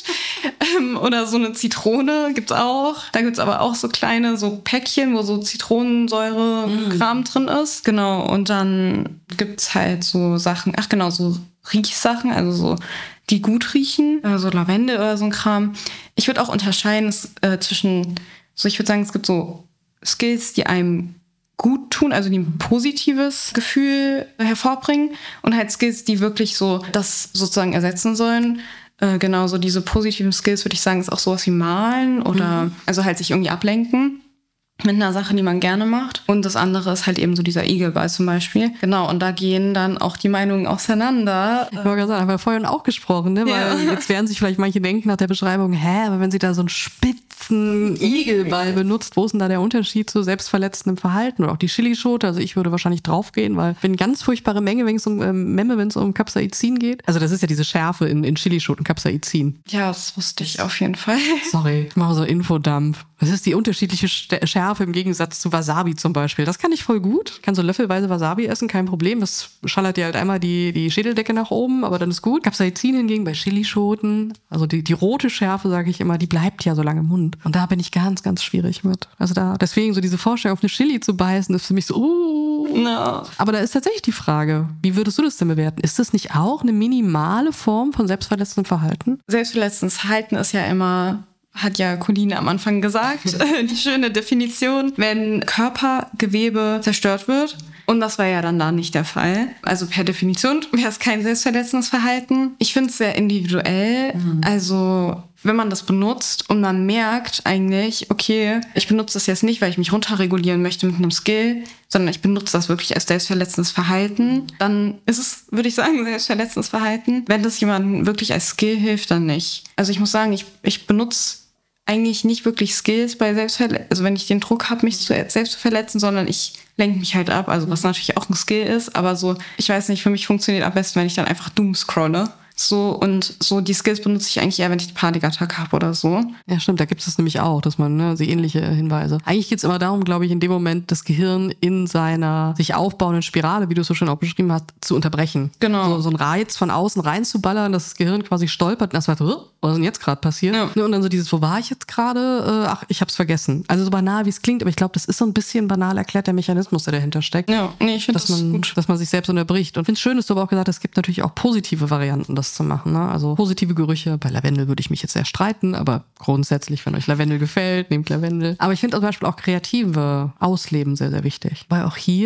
Oder so eine Zitrone gibt's auch. Da gibt's aber auch so kleine so Päckchen, wo so Zitronensäure-Kram drin ist. Genau, und dann gibt's halt so Sachen, so Riechsachen, also so, die gut riechen. So Lavendel oder so ein Kram. Ich würde auch unterscheiden zwischen, so ich würde sagen, es gibt so Skills, die einem gut tun, also die ein positives Gefühl hervorbringen und halt Skills, die wirklich so das sozusagen ersetzen sollen. Genauso diese positiven Skills, würde ich sagen, ist auch sowas wie Malen oder also halt sich irgendwie ablenken mit einer Sache, die man gerne macht. Und das andere ist halt eben so dieser Igelball zum Beispiel. Genau, und da gehen dann auch die Meinungen auseinander. Ich wollte gerade sagen, haben wir vorhin auch gesprochen, ne? Weil jetzt werden sich vielleicht manche denken nach der Beschreibung, aber wenn sie da so einen spitzen Igelball benutzt, wo ist denn da der Unterschied zu selbstverletzendem Verhalten? Oder auch die Chilischote, also ich würde wahrscheinlich draufgehen, weil wenn ganz furchtbare Menge, wenn es um Capsaicin geht. Also das ist ja diese Schärfe in Chilischoten, Capsaicin. Ja, das wusste ich auf jeden Fall. Sorry, ich mache so Infodump. Das ist die unterschiedliche Schärfe im Gegensatz zu Wasabi zum Beispiel. Das kann ich voll gut. Ich kann so löffelweise Wasabi essen, kein Problem. Das schallert dir halt einmal die Schädeldecke nach oben, aber dann ist gut. Capsaicin hingegen bei Chilischoten, also die rote Schärfe, sage ich immer, die bleibt ja so lange im Mund. Und da bin ich ganz, ganz schwierig mit. Also deswegen so diese Vorstellung, auf eine Chili zu beißen, ist für mich so, No. Aber da ist tatsächlich die Frage, wie würdest du das denn bewerten? Ist das nicht auch eine minimale Form von selbstverletzendem Verhalten? Selbstverletzendes Verhalten ist ja immer, hat ja Colline am Anfang gesagt, die schöne Definition, wenn Körpergewebe zerstört wird. Und das war ja dann da nicht der Fall. Also per Definition wäre es kein selbstverletzendes Verhalten. Ich finde es sehr individuell. Also wenn man das benutzt und man merkt eigentlich, okay, ich benutze das jetzt nicht, weil ich mich runterregulieren möchte mit einem Skill, sondern ich benutze das wirklich als selbstverletzendes Verhalten, dann ist es, würde ich sagen, selbstverletzendes Verhalten. Wenn das jemandem wirklich als Skill hilft, dann nicht. Also ich muss sagen, ich benutze eigentlich nicht wirklich Skills bei also wenn ich den Druck habe, mich selbst zu verletzen, sondern ich lenke mich halt ab, also was natürlich auch ein Skill ist, aber so, ich weiß nicht, für mich funktioniert am besten, wenn ich dann einfach doom scrolle. So, und so die Skills benutze ich eigentlich eher, wenn ich eine Panikattacke habe oder so. Ja, stimmt, da gibt es nämlich auch, dass man so ähnliche Hinweise. Eigentlich geht es immer darum, glaube ich, in dem Moment das Gehirn in seiner sich aufbauenden Spirale, wie du es so schön auch beschrieben hast, zu unterbrechen. Genau. So einen Reiz von außen reinzuballern, dass das Gehirn quasi stolpert und erstmal so, was ist denn jetzt gerade passiert? Ja. Und dann so dieses, wo war ich jetzt gerade? Ach, ich hab's vergessen. Also so banal, wie es klingt, aber ich glaube, das ist so ein bisschen banal erklärt, der Mechanismus, der dahinter steckt. Ja, nee, ich finde das gut. Dass man sich selbst unterbricht. Und ich finde es schön, dass du aber auch gesagt hast, es gibt natürlich auch positive Varianten, das zu machen. Ne? Also positive Gerüche. Bei Lavendel würde ich mich jetzt sehr streiten, aber grundsätzlich, wenn euch Lavendel gefällt, nehmt Lavendel. Aber ich finde zum Beispiel auch kreative Ausleben sehr, sehr wichtig. Weil auch hier,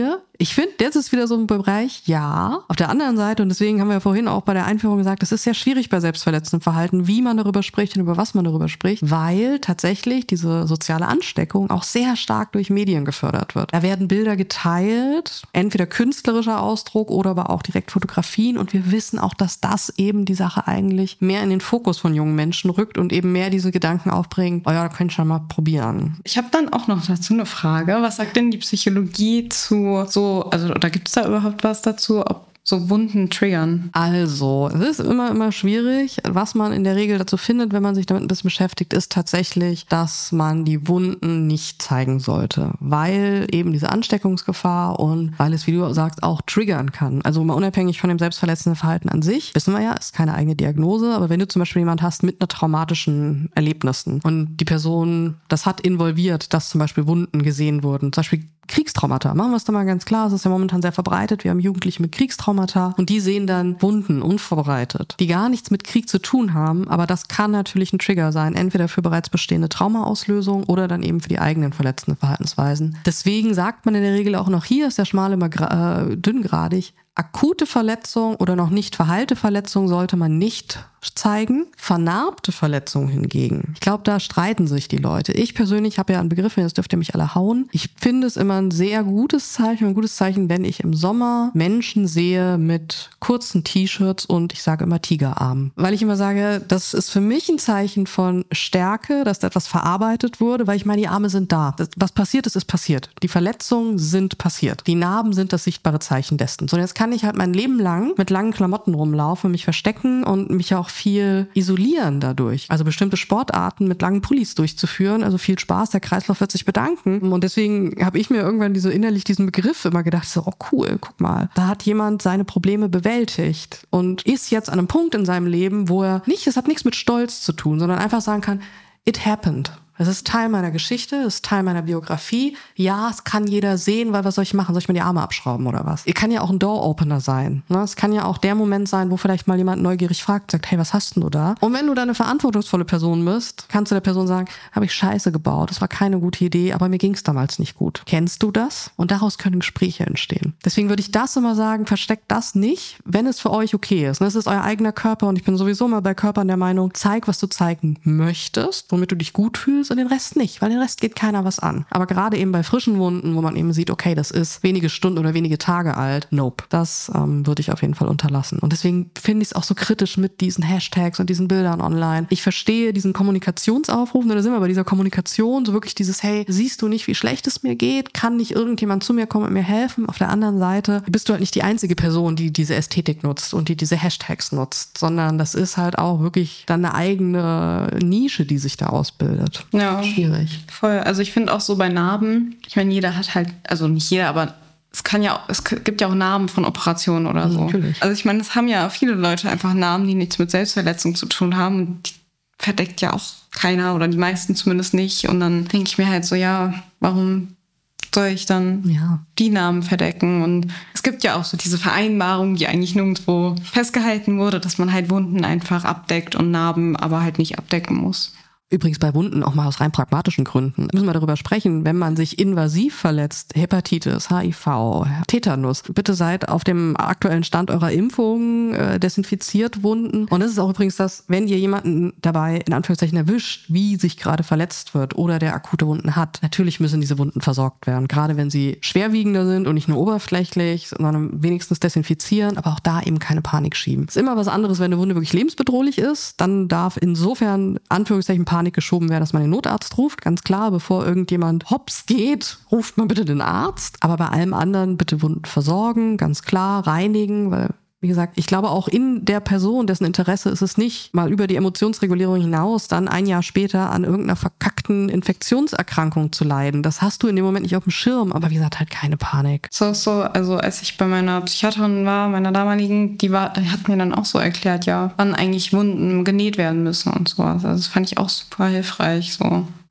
Ich finde, das ist wieder so ein Bereich, ja. Auf der anderen Seite, und deswegen haben wir ja vorhin auch bei der Einführung gesagt, es ist sehr schwierig bei selbstverletzendem Verhalten, wie man darüber spricht und über was man darüber spricht, weil tatsächlich diese soziale Ansteckung auch sehr stark durch Medien gefördert wird. Da werden Bilder geteilt, entweder künstlerischer Ausdruck oder aber auch direkt Fotografien, und wir wissen auch, dass das eben die Sache eigentlich mehr in den Fokus von jungen Menschen rückt und eben mehr diese Gedanken aufbringt, oh ja, da könnt ihr schon mal probieren. Ich habe dann auch noch dazu eine Frage. Was sagt denn die Psychologie zu oder gibt es da überhaupt was dazu, ob so Wunden triggern? Also, es ist immer schwierig. Was man in der Regel dazu findet, wenn man sich damit ein bisschen beschäftigt, ist tatsächlich, dass man die Wunden nicht zeigen sollte, weil eben diese Ansteckungsgefahr und weil es, wie du sagst, auch triggern kann. Also mal unabhängig von dem selbstverletzenden Verhalten an sich, wissen wir ja, ist keine eigene Diagnose, aber wenn du zum Beispiel jemanden hast mit einer traumatischen Erlebnissen und die Person, das hat involviert, dass zum Beispiel Wunden gesehen wurden, zum Beispiel Kriegstraumata, machen wir es doch mal ganz klar, es ist ja momentan sehr verbreitet, wir haben Jugendliche mit Kriegstraumata und die sehen dann Wunden unvorbereitet, die gar nichts mit Krieg zu tun haben, aber das kann natürlich ein Trigger sein, entweder für bereits bestehende Traumaauslösung oder dann eben für die eigenen verletzenden Verhaltensweisen. Deswegen sagt man in der Regel auch noch, hier ist der Schmal immer dünngradig, akute Verletzung oder noch nicht verheilte Verletzung sollte man nicht zeigen. Vernarbte Verletzungen hingegen, ich glaube, da streiten sich die Leute. Ich persönlich habe ja einen Begriff, jetzt dürft ihr mich alle hauen. Ich finde es immer ein sehr gutes Zeichen, wenn ich im Sommer Menschen sehe mit kurzen T-Shirts und ich sage immer Tigerarmen. Weil ich immer sage, das ist für mich ein Zeichen von Stärke, dass da etwas verarbeitet wurde, weil ich meine, die Arme sind da. Was passiert ist, ist passiert. Die Verletzungen sind passiert. Die Narben sind das sichtbare Zeichen dessen. So, jetzt kann ich halt mein Leben lang mit langen Klamotten rumlaufen, mich verstecken und mich auch viel isolieren dadurch. Also bestimmte Sportarten mit langen Pullis durchzuführen. Also viel Spaß, der Kreislauf wird sich bedanken. Und deswegen habe ich mir irgendwann innerlich diesen Begriff immer gedacht, so, oh cool, guck mal, da hat jemand seine Probleme bewältigt und ist jetzt an einem Punkt in seinem Leben, wo es hat nichts mit Stolz zu tun, sondern einfach sagen kann, it happened. Es ist Teil meiner Geschichte, es ist Teil meiner Biografie. Ja, es kann jeder sehen, weil was soll ich machen? Soll ich mir die Arme abschrauben oder was? Kann ja auch ein Door-Opener sein. Ne? Es kann ja auch der Moment sein, wo vielleicht mal jemand neugierig fragt, sagt, hey, was hast denn du da? Und wenn du da eine verantwortungsvolle Person bist, kannst du der Person sagen, habe ich Scheiße gebaut, das war keine gute Idee, aber mir ging es damals nicht gut. Kennst du das? Und daraus können Gespräche entstehen. Deswegen würde ich das immer sagen, versteckt das nicht, wenn es für euch okay ist. Es ist euer eigener Körper und ich bin sowieso mal bei Körpern der Meinung, zeig, was du zeigen möchtest, womit du dich gut fühlst, und den Rest nicht, weil den Rest geht keiner was an. Aber gerade eben bei frischen Wunden, wo man eben sieht, okay, das ist wenige Stunden oder wenige Tage alt, nope. Das würde ich auf jeden Fall unterlassen. Und deswegen finde ich es auch so kritisch mit diesen Hashtags und diesen Bildern online. Ich verstehe diesen Kommunikationsaufruf, da sind wir bei dieser Kommunikation, so wirklich dieses, hey, siehst du nicht, wie schlecht es mir geht? Kann nicht irgendjemand zu mir kommen und mir helfen? Auf der anderen Seite bist du halt nicht die einzige Person, die diese Ästhetik nutzt und die diese Hashtags nutzt, sondern das ist halt auch wirklich dann eine eigene Nische, die sich da ausbildet. Ja, schwierig. Voll. Also ich finde auch so bei Narben, ich meine, jeder hat halt, also nicht jeder, aber es gibt ja auch Narben von Operationen oder so. Natürlich. Also ich meine, es haben ja viele Leute einfach Narben, die nichts mit Selbstverletzung zu tun haben, und die verdeckt ja auch keiner oder die meisten zumindest nicht. Und dann denke ich mir halt so, ja, warum soll ich dann die Narben verdecken? Und es gibt ja auch so diese Vereinbarung, die eigentlich nirgendwo festgehalten wurde, dass man halt Wunden einfach abdeckt und Narben aber halt nicht abdecken muss. Übrigens bei Wunden auch mal aus rein pragmatischen Gründen. Müssen wir darüber sprechen, wenn man sich invasiv verletzt, Hepatitis, HIV, Tetanus, bitte seid auf dem aktuellen Stand eurer Impfung, desinfiziert Wunden. Und das ist auch übrigens das, wenn ihr jemanden dabei in Anführungszeichen erwischt, wie sich gerade verletzt wird oder der akute Wunden hat, natürlich müssen diese Wunden versorgt werden. Gerade wenn sie schwerwiegender sind und nicht nur oberflächlich, sondern wenigstens desinfizieren, aber auch da eben keine Panik schieben. Es ist immer was anderes, wenn eine Wunde wirklich lebensbedrohlich ist, dann darf insofern Anführungszeichen Panik geschoben werden, dass man den Notarzt ruft. Ganz klar, bevor irgendjemand hops geht, ruft man bitte den Arzt. Aber bei allem anderen bitte Wunden versorgen, ganz klar, reinigen, weil, wie gesagt, ich glaube auch in der Person, dessen Interesse ist es nicht, mal über die Emotionsregulierung hinaus dann ein Jahr später an irgendeiner verkackten Infektionserkrankung zu leiden. Das hast du in dem Moment nicht auf dem Schirm, aber wie gesagt, halt keine Panik. Also als ich bei meiner Psychiaterin war, meiner damaligen, die hat mir dann auch so erklärt, ja, wann eigentlich Wunden genäht werden müssen und sowas. Also das fand ich auch super hilfreich, so.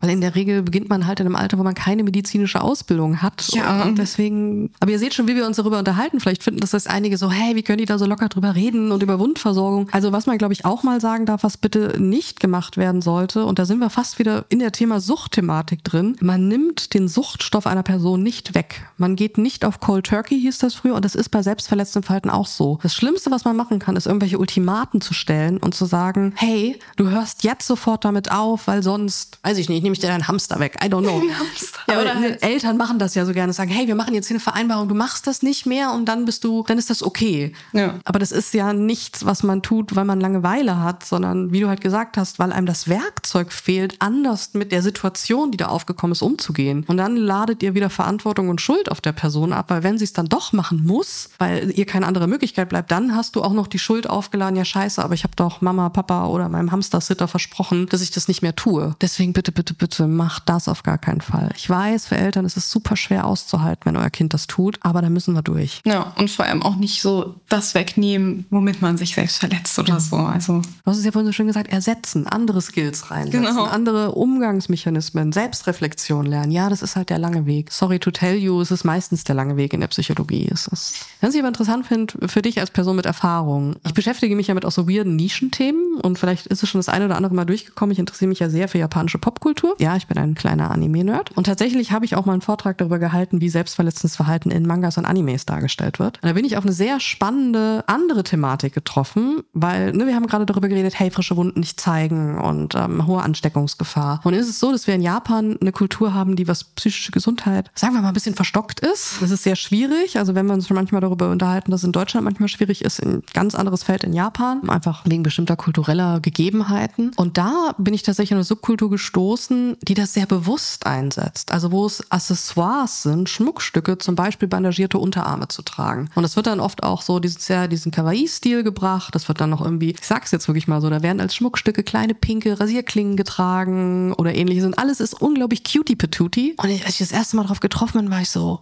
Weil in der Regel beginnt man halt in einem Alter, wo man keine medizinische Ausbildung hat. Ja. Und deswegen, aber ihr seht schon, wie wir uns darüber unterhalten. Vielleicht finden das einige so, hey, wie können die da so locker drüber reden und über Wundversorgung. Also was man, glaube ich, auch mal sagen darf, was bitte nicht gemacht werden sollte, und da sind wir fast wieder in der Thema Suchtthematik drin, man nimmt den Suchtstoff einer Person nicht weg. Man geht nicht auf Cold Turkey, hieß das früher, und das ist bei selbstverletztem Verhalten auch so. Das Schlimmste, was man machen kann, ist irgendwelche Ultimaten zu stellen und zu sagen, hey, du hörst jetzt sofort damit auf, weil sonst, weiß ich nicht, nehme ich dir deinen Hamster weg. I don't know. Ja, aber halt Eltern machen das ja so gerne, sagen, hey, wir machen jetzt hier eine Vereinbarung, du machst das nicht mehr und dann ist das okay. Ja. Aber das ist ja nichts, was man tut, weil man Langeweile hat, sondern wie du halt gesagt hast, weil einem das Werkzeug fehlt, anders mit der Situation, die da aufgekommen ist, umzugehen. Und dann ladet ihr wieder Verantwortung und Schuld auf der Person ab, weil wenn sie es dann doch machen muss, weil ihr keine andere Möglichkeit bleibt, dann hast du auch noch die Schuld aufgeladen, ja scheiße, aber ich habe doch Mama, Papa oder meinem Hamster-Sitter versprochen, dass ich das nicht mehr tue. Deswegen bitte, bitte, bitte macht das auf gar keinen Fall. Ich weiß, für Eltern ist es super schwer auszuhalten, wenn euer Kind das tut, aber da müssen wir durch. Ja, und vor allem auch nicht so das wegnehmen, womit man sich selbst verletzt oder so. Also, du hast es ja vorhin so schön gesagt, ersetzen, andere Skills reinsetzen, genau. Andere Umgangsmechanismen, Selbstreflexion lernen. Ja, das ist halt der lange Weg. Sorry to tell you, es ist meistens der lange Weg in der Psychologie. Was ich aber interessant finde, für dich als Person mit Erfahrung, ich beschäftige mich ja mit auch so weirden Nischenthemen und vielleicht ist es schon das eine oder andere Mal durchgekommen. Ich interessiere mich ja sehr für japanische Popkultur. Ja, ich bin ein kleiner Anime-Nerd. Und tatsächlich habe ich auch mal einen Vortrag darüber gehalten, wie selbstverletzendes Verhalten in Mangas und Animes dargestellt wird. Und da bin ich auf eine sehr spannende andere Thematik getroffen, weil wir haben gerade darüber geredet, hey, frische Wunden nicht zeigen und hohe Ansteckungsgefahr. Und ist es so, dass wir in Japan eine Kultur haben, die was psychische Gesundheit, sagen wir mal, ein bisschen verstockt ist. Das ist sehr schwierig. Also wenn wir uns schon manchmal darüber unterhalten, dass es in Deutschland manchmal schwierig ist, ein ganz anderes Feld in Japan, einfach wegen bestimmter kultureller Gegebenheiten. Und da bin ich tatsächlich an eine Subkultur gestoßen, die das sehr bewusst einsetzt. Also wo es Accessoires sind, Schmuckstücke, zum Beispiel bandagierte Unterarme zu tragen. Und das wird dann oft auch so diesen Kawaii-Stil gebracht. Das wird dann noch irgendwie, ich sag's jetzt wirklich mal so, da werden als Schmuckstücke kleine pinke Rasierklingen getragen oder ähnliches. Und alles ist unglaublich cutie-patootie. Und als ich das erste Mal drauf getroffen bin, war ich so,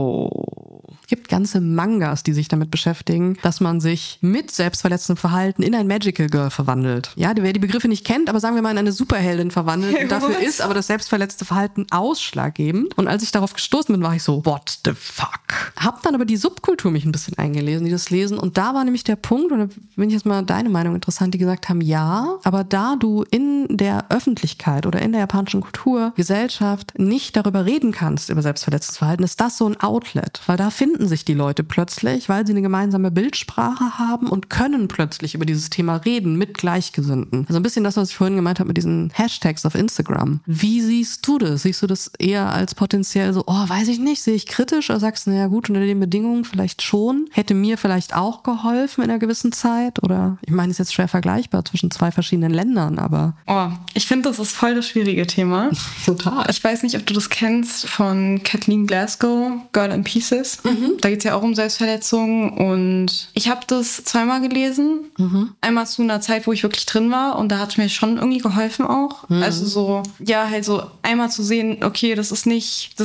wow. Es gibt ganze Mangas, die sich damit beschäftigen, dass man sich mit selbstverletzendem Verhalten in ein Magical Girl verwandelt. Ja, wer die Begriffe nicht kennt, aber sagen wir mal in eine Superheldin verwandelt. Und dafür ist aber das selbstverletzte Verhalten ausschlaggebend. Und als ich darauf gestoßen bin, war ich so, what the fuck? Hab dann aber die Subkultur mich ein bisschen eingelesen, die das lesen. Und da war nämlich der Punkt, und da bin ich jetzt mal deine Meinung interessant, die gesagt haben, ja, aber da du in der Öffentlichkeit oder in der japanischen Kultur, Gesellschaft nicht darüber reden kannst, über selbstverletztes Verhalten, ist das so ein Outlet. Weil da finden sich die Leute plötzlich, weil sie eine gemeinsame Bildsprache haben und können plötzlich über dieses Thema reden mit Gleichgesinnten. Also ein bisschen das, was ich vorhin gemeint habe mit diesen Hashtags auf Instagram. Wie siehst du das? Siehst du das eher als potenziell so, oh, weiß ich nicht, sehe ich kritisch? Oder sagst du, naja gut, unter den Bedingungen vielleicht schon? Hätte mir vielleicht auch geholfen in einer gewissen Zeit? Oder, ich meine, ist jetzt schwer vergleichbar zwischen zwei verschiedenen Ländern, aber... Oh, ich finde, das ist voll das schwierige Thema. Total. Ich weiß nicht, ob du das kennst von Kathleen Glasgow, Girl in Pieces. Da geht es ja auch um Selbstverletzung und ich habe das zweimal gelesen. Einmal zu einer Zeit, wo ich wirklich drin war und da hat mir schon irgendwie geholfen auch. Also so, ja, halt so einmal zu sehen, okay, das ist nicht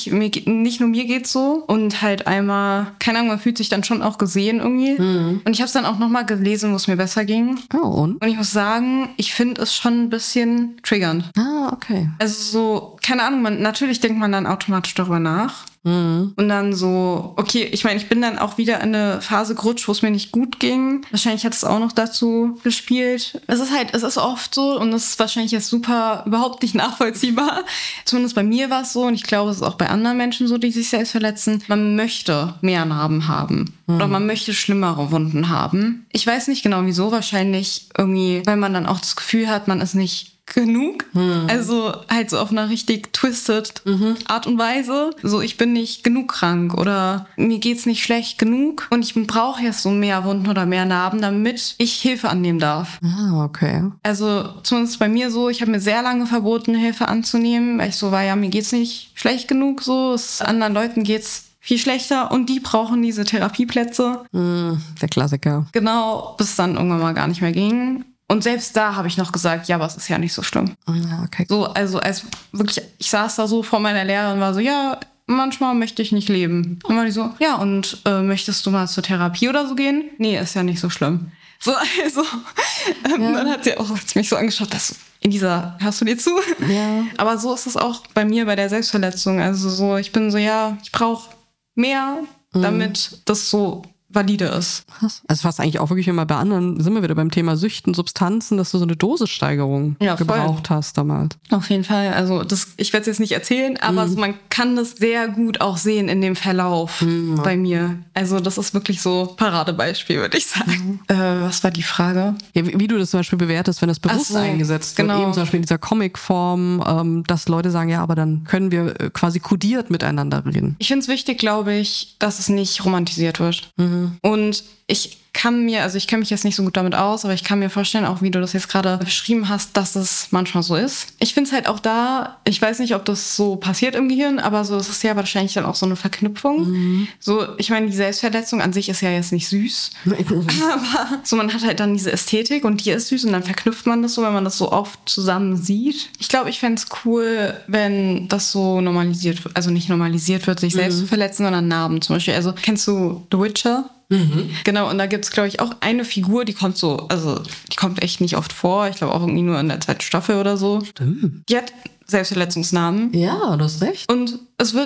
nur mir geht's so und halt einmal, keine Ahnung, man fühlt sich dann schon auch gesehen irgendwie. Und ich habe es dann auch nochmal gelesen, wo es mir besser ging. Oh, und ich muss sagen, ich finde es schon ein bisschen triggernd. Ah, okay. Also so, keine Ahnung, natürlich denkt man dann automatisch darüber nach. Und dann so, okay, ich meine, ich bin dann auch wieder in eine Phase gerutscht, wo es mir nicht gut ging. Wahrscheinlich hat es auch noch dazu gespielt. Es ist oft so und es ist wahrscheinlich jetzt super überhaupt nicht nachvollziehbar. Zumindest bei mir war es so und ich glaube, es ist auch bei anderen Menschen so, die sich selbst verletzen. Man möchte mehr Narben haben oder man möchte schlimmere Wunden haben. Ich weiß nicht genau wieso, wahrscheinlich irgendwie, weil man dann auch das Gefühl hat, man ist nicht genug. Also halt so auf einer richtig twisted Art und Weise. So, ich bin nicht genug krank oder mir geht's nicht schlecht genug und ich brauche jetzt so mehr Wunden oder mehr Narben, damit ich Hilfe annehmen darf. Ah, okay. Also zumindest bei mir so, ich habe mir sehr lange verboten, Hilfe anzunehmen, weil ich so war, ja, mir geht's nicht schlecht genug so, anderen Leuten geht's viel schlechter und die brauchen diese Therapieplätze. Der Klassiker. Genau, bis es dann irgendwann mal gar nicht mehr ging. Und selbst da habe ich noch gesagt, ja, aber es ist ja nicht so schlimm. Ja, okay. So, also als wirklich, ich saß da so vor meiner Lehrerin und war so, ja, manchmal möchte ich nicht leben. Und war die so, ja, und möchtest du mal zur Therapie oder so gehen? Nee, ist ja nicht so schlimm. So, also, dann hat sie auch mich so angeschaut, dass hörst du dir zu? Ja. Aber so ist es auch bei mir bei der Selbstverletzung. Also so, ich bin so, ja, ich brauche mehr, damit das so valide ist. Krass. Also fast eigentlich auch wirklich immer bei anderen, sind wir wieder beim Thema Süchten, Substanzen, dass du so eine Dosissteigerung gebraucht hast damals. Auf jeden Fall. Also ich werde es jetzt nicht erzählen, aber man kann das sehr gut auch sehen in dem Verlauf bei mir. Also das ist wirklich so Paradebeispiel, würde ich sagen. Was war die Frage? Ja, wie du das zum Beispiel bewertest, wenn das bewusst eingesetzt wird. Eben zum Beispiel in dieser Comicform, dass Leute sagen, ja, aber dann können wir quasi kodiert miteinander reden. Ich finde es wichtig, glaube ich, dass es nicht romantisiert wird. Und ich kenne mich jetzt nicht so gut damit aus, aber ich kann mir vorstellen, auch wie du das jetzt gerade beschrieben hast, dass es manchmal so ist. Ich finde es halt auch da, ich weiß nicht, ob das so passiert im Gehirn, aber so, es ist ja wahrscheinlich dann auch so eine Verknüpfung. So, ich meine, die Selbstverletzung an sich ist ja jetzt nicht süß, aber so, man hat halt dann diese Ästhetik und die ist süß und dann verknüpft man das so, wenn man das so oft zusammen sieht. Ich glaube, ich fände es cool, wenn das so normalisiert wird, also nicht normalisiert wird, sich selbst zu verletzen, sondern Narben zum Beispiel. Also, kennst du The Witcher? Genau, und da gibt es, glaube ich, auch eine Figur, die kommt die kommt echt nicht oft vor. Ich glaube auch irgendwie nur in der zweiten Staffel oder so. Stimmt. Die hat Selbstverletzungsnamen. Ja, du hast recht. Und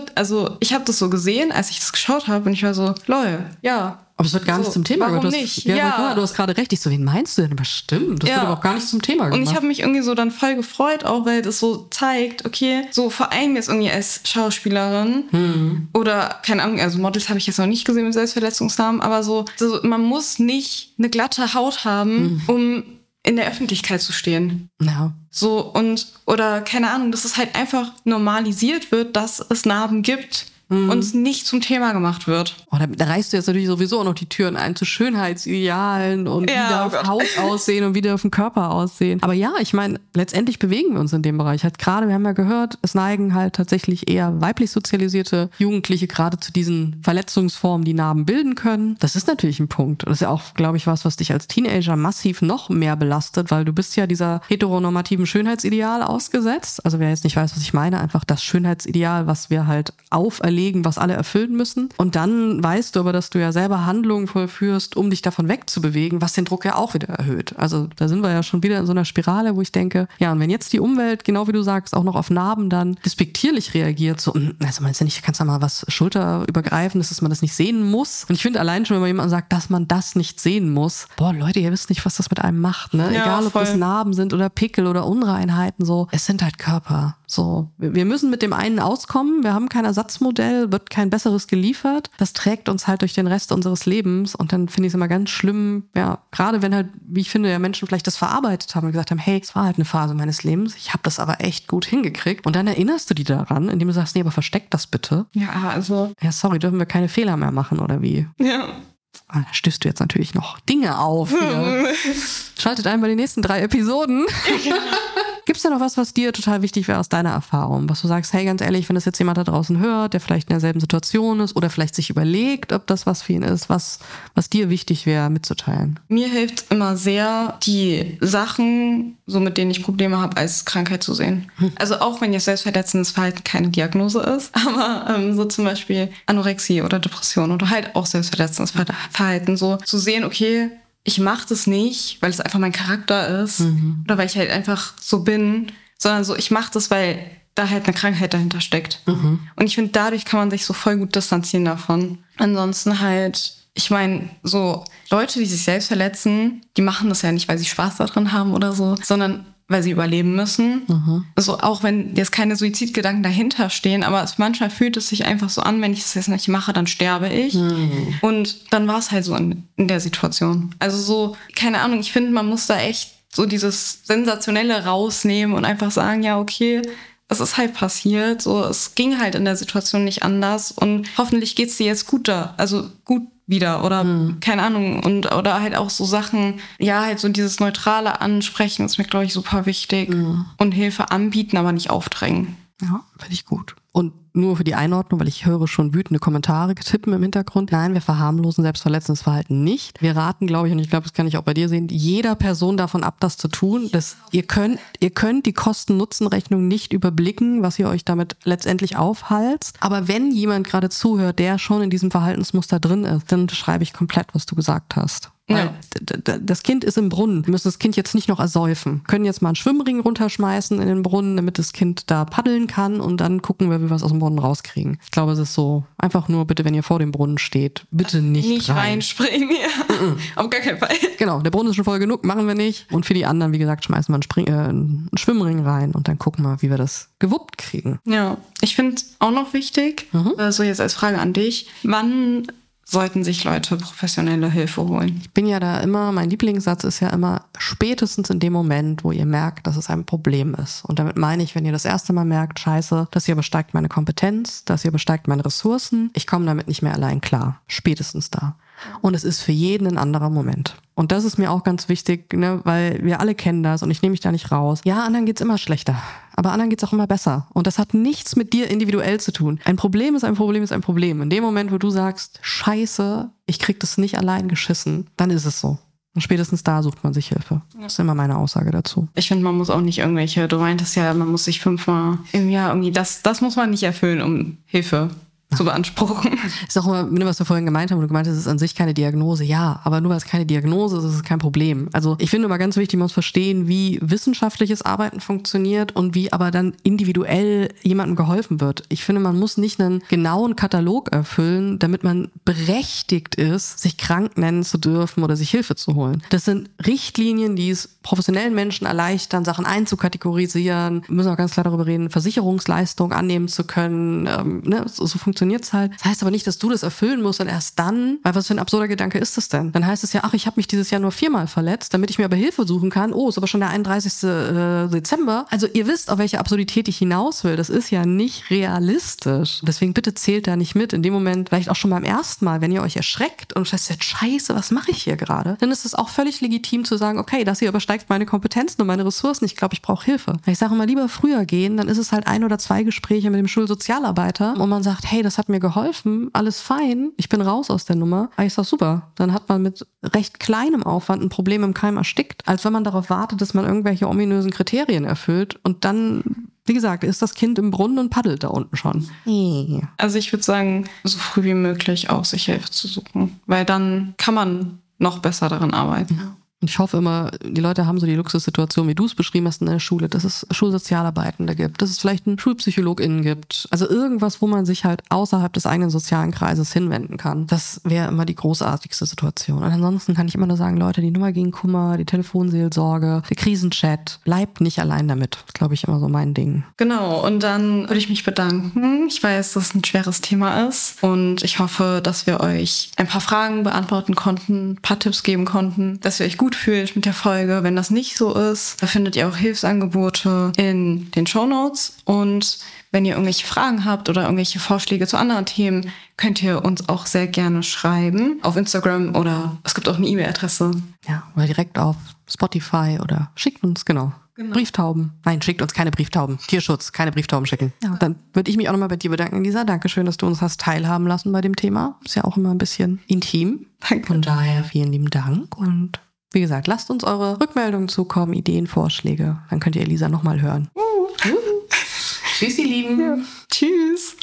ich habe das so gesehen, als ich das geschaut habe und ich war so, lol, ja. Aber es wird gar nicht zum Thema gemacht. Warum nicht? Ja, du hast gerade recht. Ich so, wen meinst du denn? Aber stimmt, das wird aber auch gar nicht zum Thema gemacht. Und ich habe mich irgendwie so dann voll gefreut, auch weil das so zeigt, okay, so vor allem jetzt irgendwie als Schauspielerin oder, keine Ahnung, also Models habe ich jetzt noch nicht gesehen mit Selbstverletzungsnamen, aber so man muss nicht eine glatte Haut haben, um in der Öffentlichkeit zu stehen. Ja. So, oder keine Ahnung, dass es halt einfach normalisiert wird, dass es Narben gibt. Und es nicht zum Thema gemacht wird. Oh, da reißt du jetzt natürlich sowieso auch noch die Türen ein zu Schönheitsidealen und wie darf Haut aussehen und wie darf ein Körper aussehen. Aber ja, ich meine, letztendlich bewegen wir uns in dem Bereich. Halt gerade, wir haben ja gehört, es neigen halt tatsächlich eher weiblich sozialisierte Jugendliche gerade zu diesen Verletzungsformen, die Narben bilden können. Das ist natürlich ein Punkt. Das ist ja auch, glaube ich, was dich als Teenager massiv noch mehr belastet, weil du bist ja dieser heteronormativen Schönheitsideal ausgesetzt. Also wer jetzt nicht weiß, was ich meine, einfach das Schönheitsideal, was wir halt auferlegen, was alle erfüllen müssen. Und dann weißt du aber, dass du ja selber Handlungen vollführst, um dich davon wegzubewegen, was den Druck ja auch wieder erhöht. Also da sind wir ja schon wieder in so einer Spirale, wo ich denke, ja, und wenn jetzt die Umwelt, genau wie du sagst, auch noch auf Narben dann despektierlich reagiert, so, also meinst du nicht, kannst du mal was schulterübergreifendes, dass man das nicht sehen muss? Und ich finde allein schon, wenn man jemand sagt, dass man das nicht sehen muss, boah, Leute, ihr wisst nicht, was das mit einem macht, ne? Ja, egal, ob das Narben sind oder Pickel oder Unreinheiten, so, es sind halt Körper. So, wir müssen mit dem einen auskommen, wir haben kein Ersatzmodell, wird kein besseres geliefert. Das trägt uns halt durch den Rest unseres Lebens und dann finde ich es immer ganz schlimm, ja, gerade wenn halt, wie ich finde, ja Menschen vielleicht das verarbeitet haben und gesagt haben, hey, es war halt eine Phase meines Lebens, ich habe das aber echt gut hingekriegt und dann erinnerst du die daran, indem du sagst, nee, aber versteck das bitte. Ja, also. Ja, sorry, dürfen wir keine Fehler mehr machen oder wie? Ja. Da stößt du jetzt natürlich noch Dinge auf. Schaltet ein bei den nächsten 3 Episoden. Gibt es da noch was dir total wichtig wäre aus deiner Erfahrung? Was du sagst, hey, ganz ehrlich, wenn das jetzt jemand da draußen hört, der vielleicht in derselben Situation ist oder vielleicht sich überlegt, ob das was für ihn ist, was dir wichtig wäre mitzuteilen? Mir hilft immer sehr, die Sachen, so mit denen ich Probleme habe, als Krankheit zu sehen. Also auch wenn jetzt selbstverletzendes Verhalten keine Diagnose ist, aber so zum Beispiel Anorexie oder Depression oder halt auch selbstverletzendes Verhalten, so zu sehen, okay, ich mache das nicht, weil es einfach mein Charakter ist oder weil ich halt einfach so bin, sondern so, ich mache das, weil da halt eine Krankheit dahinter steckt. Und ich finde, dadurch kann man sich so voll gut distanzieren davon. Ansonsten halt, ich meine, so Leute, die sich selbst verletzen, die machen das ja nicht, weil sie Spaß daran haben oder so, sondern weil sie überleben müssen. Also auch wenn jetzt keine Suizidgedanken dahinter stehen, aber manchmal fühlt es sich einfach so an, wenn ich es jetzt nicht mache, dann sterbe ich. Und dann war es halt so in der Situation. Also so, keine Ahnung, ich finde, man muss da echt so dieses Sensationelle rausnehmen und einfach sagen, ja, okay, es ist halt passiert, so, es ging halt in der Situation nicht anders und hoffentlich geht's dir jetzt gut wieder oder keine Ahnung oder halt auch so Sachen, ja, halt so dieses neutrale Ansprechen ist mir, glaube ich, super wichtig und Hilfe anbieten, aber nicht aufdrängen. Ja, finde ich gut. Und nur für die Einordnung, weil ich höre schon wütende Kommentare tippen im Hintergrund. Nein, wir verharmlosen selbstverletzendes Verhalten nicht. Wir raten, glaube ich, und ich glaube, das kann ich auch bei dir sehen, jeder Person davon ab, das zu tun. Ihr könnt die Kosten-Nutzen-Rechnung nicht überblicken, was ihr euch damit letztendlich aufhalst. Aber wenn jemand gerade zuhört, der schon in diesem Verhaltensmuster drin ist, dann schreibe ich komplett, was du gesagt hast. Weil das Kind ist im Brunnen. Wir müssen das Kind jetzt nicht noch ersäufen. Können jetzt mal einen Schwimmring runterschmeißen in den Brunnen, damit das Kind da paddeln kann und dann gucken wir, wie wir es aus dem Brunnen rauskriegen. Ich glaube, es ist so, einfach nur bitte, wenn ihr vor dem Brunnen steht, bitte nicht reinspringen. Ja. Auf gar keinen Fall. Genau, der Brunnen ist schon voll genug, machen wir nicht. Und für die anderen, wie gesagt, schmeißen wir einen Schwimmring rein und dann gucken wir, wie wir das gewuppt kriegen. Ja, ich finde auch noch wichtig, so jetzt als Frage an dich, wann sollten sich Leute professionelle Hilfe holen? Ich bin ja da immer, mein Lieblingssatz ist ja immer, spätestens in dem Moment, wo ihr merkt, dass es ein Problem ist. Und damit meine ich, wenn ihr das erste Mal merkt, scheiße, das hier übersteigt meine Kompetenz, das hier übersteigt meine Ressourcen, ich komme damit nicht mehr allein klar. Spätestens da. Und es ist für jeden ein anderer Moment. Und das ist mir auch ganz wichtig, ne, weil wir alle kennen das und ich nehme mich da nicht raus. Ja, anderen geht's immer schlechter, aber anderen geht's auch immer besser. Und das hat nichts mit dir individuell zu tun. Ein Problem ist ein Problem ist ein Problem. In dem Moment, wo du sagst, scheiße, ich krieg das nicht allein geschissen, dann ist es so. Und spätestens da sucht man sich Hilfe. Das ist immer meine Aussage dazu. Ich finde, man muss auch nicht du meintest ja, man muss sich 5-mal im Jahr irgendwie, das muss man nicht erfüllen, um Hilfe zu beanspruchen. Ist auch immer, was wir vorhin gemeint haben, wo du gemeint hast, es ist an sich keine Diagnose. Ja, aber nur weil es keine Diagnose ist, ist es kein problem. Also ich finde immer ganz wichtig, man muss verstehen, wie wissenschaftliches Arbeiten funktioniert und wie aber dann individuell jemandem geholfen wird. Ich finde, man muss nicht einen genauen Katalog erfüllen, damit man berechtigt ist, sich krank nennen zu dürfen oder sich Hilfe zu holen. Das sind Richtlinien, die es professionellen Menschen erleichtern, Sachen einzukategorisieren. Wir müssen auch ganz klar darüber reden, Versicherungsleistung annehmen zu können. So funktioniert es halt. Das heißt aber nicht, dass du das erfüllen musst und erst dann, weil was für ein absurder Gedanke ist das denn? Dann heißt es ja, ach, ich habe mich dieses Jahr nur 4-mal verletzt, damit ich mir aber Hilfe suchen kann. Oh, ist aber schon der 31. Dezember. Also ihr wisst, auf welche Absurdität ich hinaus will. Das ist ja nicht realistisch. Deswegen bitte zählt da nicht mit. In dem Moment, vielleicht auch schon beim ersten Mal, wenn ihr euch erschreckt und feststellt, scheiße, was mache ich hier gerade? Dann ist es auch völlig legitim zu sagen, okay, das hier übersteigt meine Kompetenzen und meine Ressourcen. Ich glaube, ich brauche Hilfe. Ich sage immer, lieber früher gehen, dann ist es halt 1 oder 2 Gespräche mit dem Schulsozialarbeiter und man sagt, hey, das hat mir geholfen, alles fein, ich bin raus aus der Nummer. Ich sag, super, dann hat man mit recht kleinem Aufwand ein Problem im Keim erstickt, als wenn man darauf wartet, dass man irgendwelche ominösen Kriterien erfüllt und dann, wie gesagt, ist das Kind im Brunnen und paddelt da unten schon. Also ich würde sagen, so früh wie möglich auch sich Hilfe zu suchen, weil dann kann man noch besser daran arbeiten. Ja. Und ich hoffe immer, die Leute haben so die Luxussituation, wie du es beschrieben hast in der Schule, dass es Schulsozialarbeitende gibt, dass es vielleicht einen SchulpsychologInnen gibt. Also irgendwas, wo man sich halt außerhalb des eigenen sozialen Kreises hinwenden kann. Das wäre immer die großartigste Situation. Und ansonsten kann ich immer nur sagen, Leute, die Nummer gegen Kummer, die Telefonseelsorge, der Krisenchat, bleibt nicht allein damit. Das ist, glaube ich, immer so mein Ding. Genau, und dann würde ich mich bedanken. Ich weiß, dass es ein schweres Thema ist und ich hoffe, dass wir euch ein paar Fragen beantworten konnten, ein paar Tipps geben konnten, dass ihr euch gut fühlt mit der Folge. Wenn das nicht so ist, da findet ihr auch Hilfsangebote in den Shownotes. Und wenn ihr irgendwelche Fragen habt oder irgendwelche Vorschläge zu anderen Themen, könnt ihr uns auch sehr gerne schreiben auf Instagram oder es gibt auch eine E-Mail-Adresse. Ja, oder direkt auf Spotify oder schickt uns, genau. Brieftauben. Nein, schickt uns keine Brieftauben. Tierschutz, keine Brieftauben schicken. Ja, dann würde ich mich auch nochmal bei dir bedanken, Lisa. Dankeschön, dass du uns hast teilhaben lassen bei dem Thema. Ist ja auch immer ein bisschen intim. Danke. Von daher vielen lieben Dank und wie gesagt, lasst uns eure Rückmeldungen zukommen, Ideen, Vorschläge. Dann könnt ihr Elisa nochmal hören. Tschüss, ihr Lieben. Ja. Tschüss.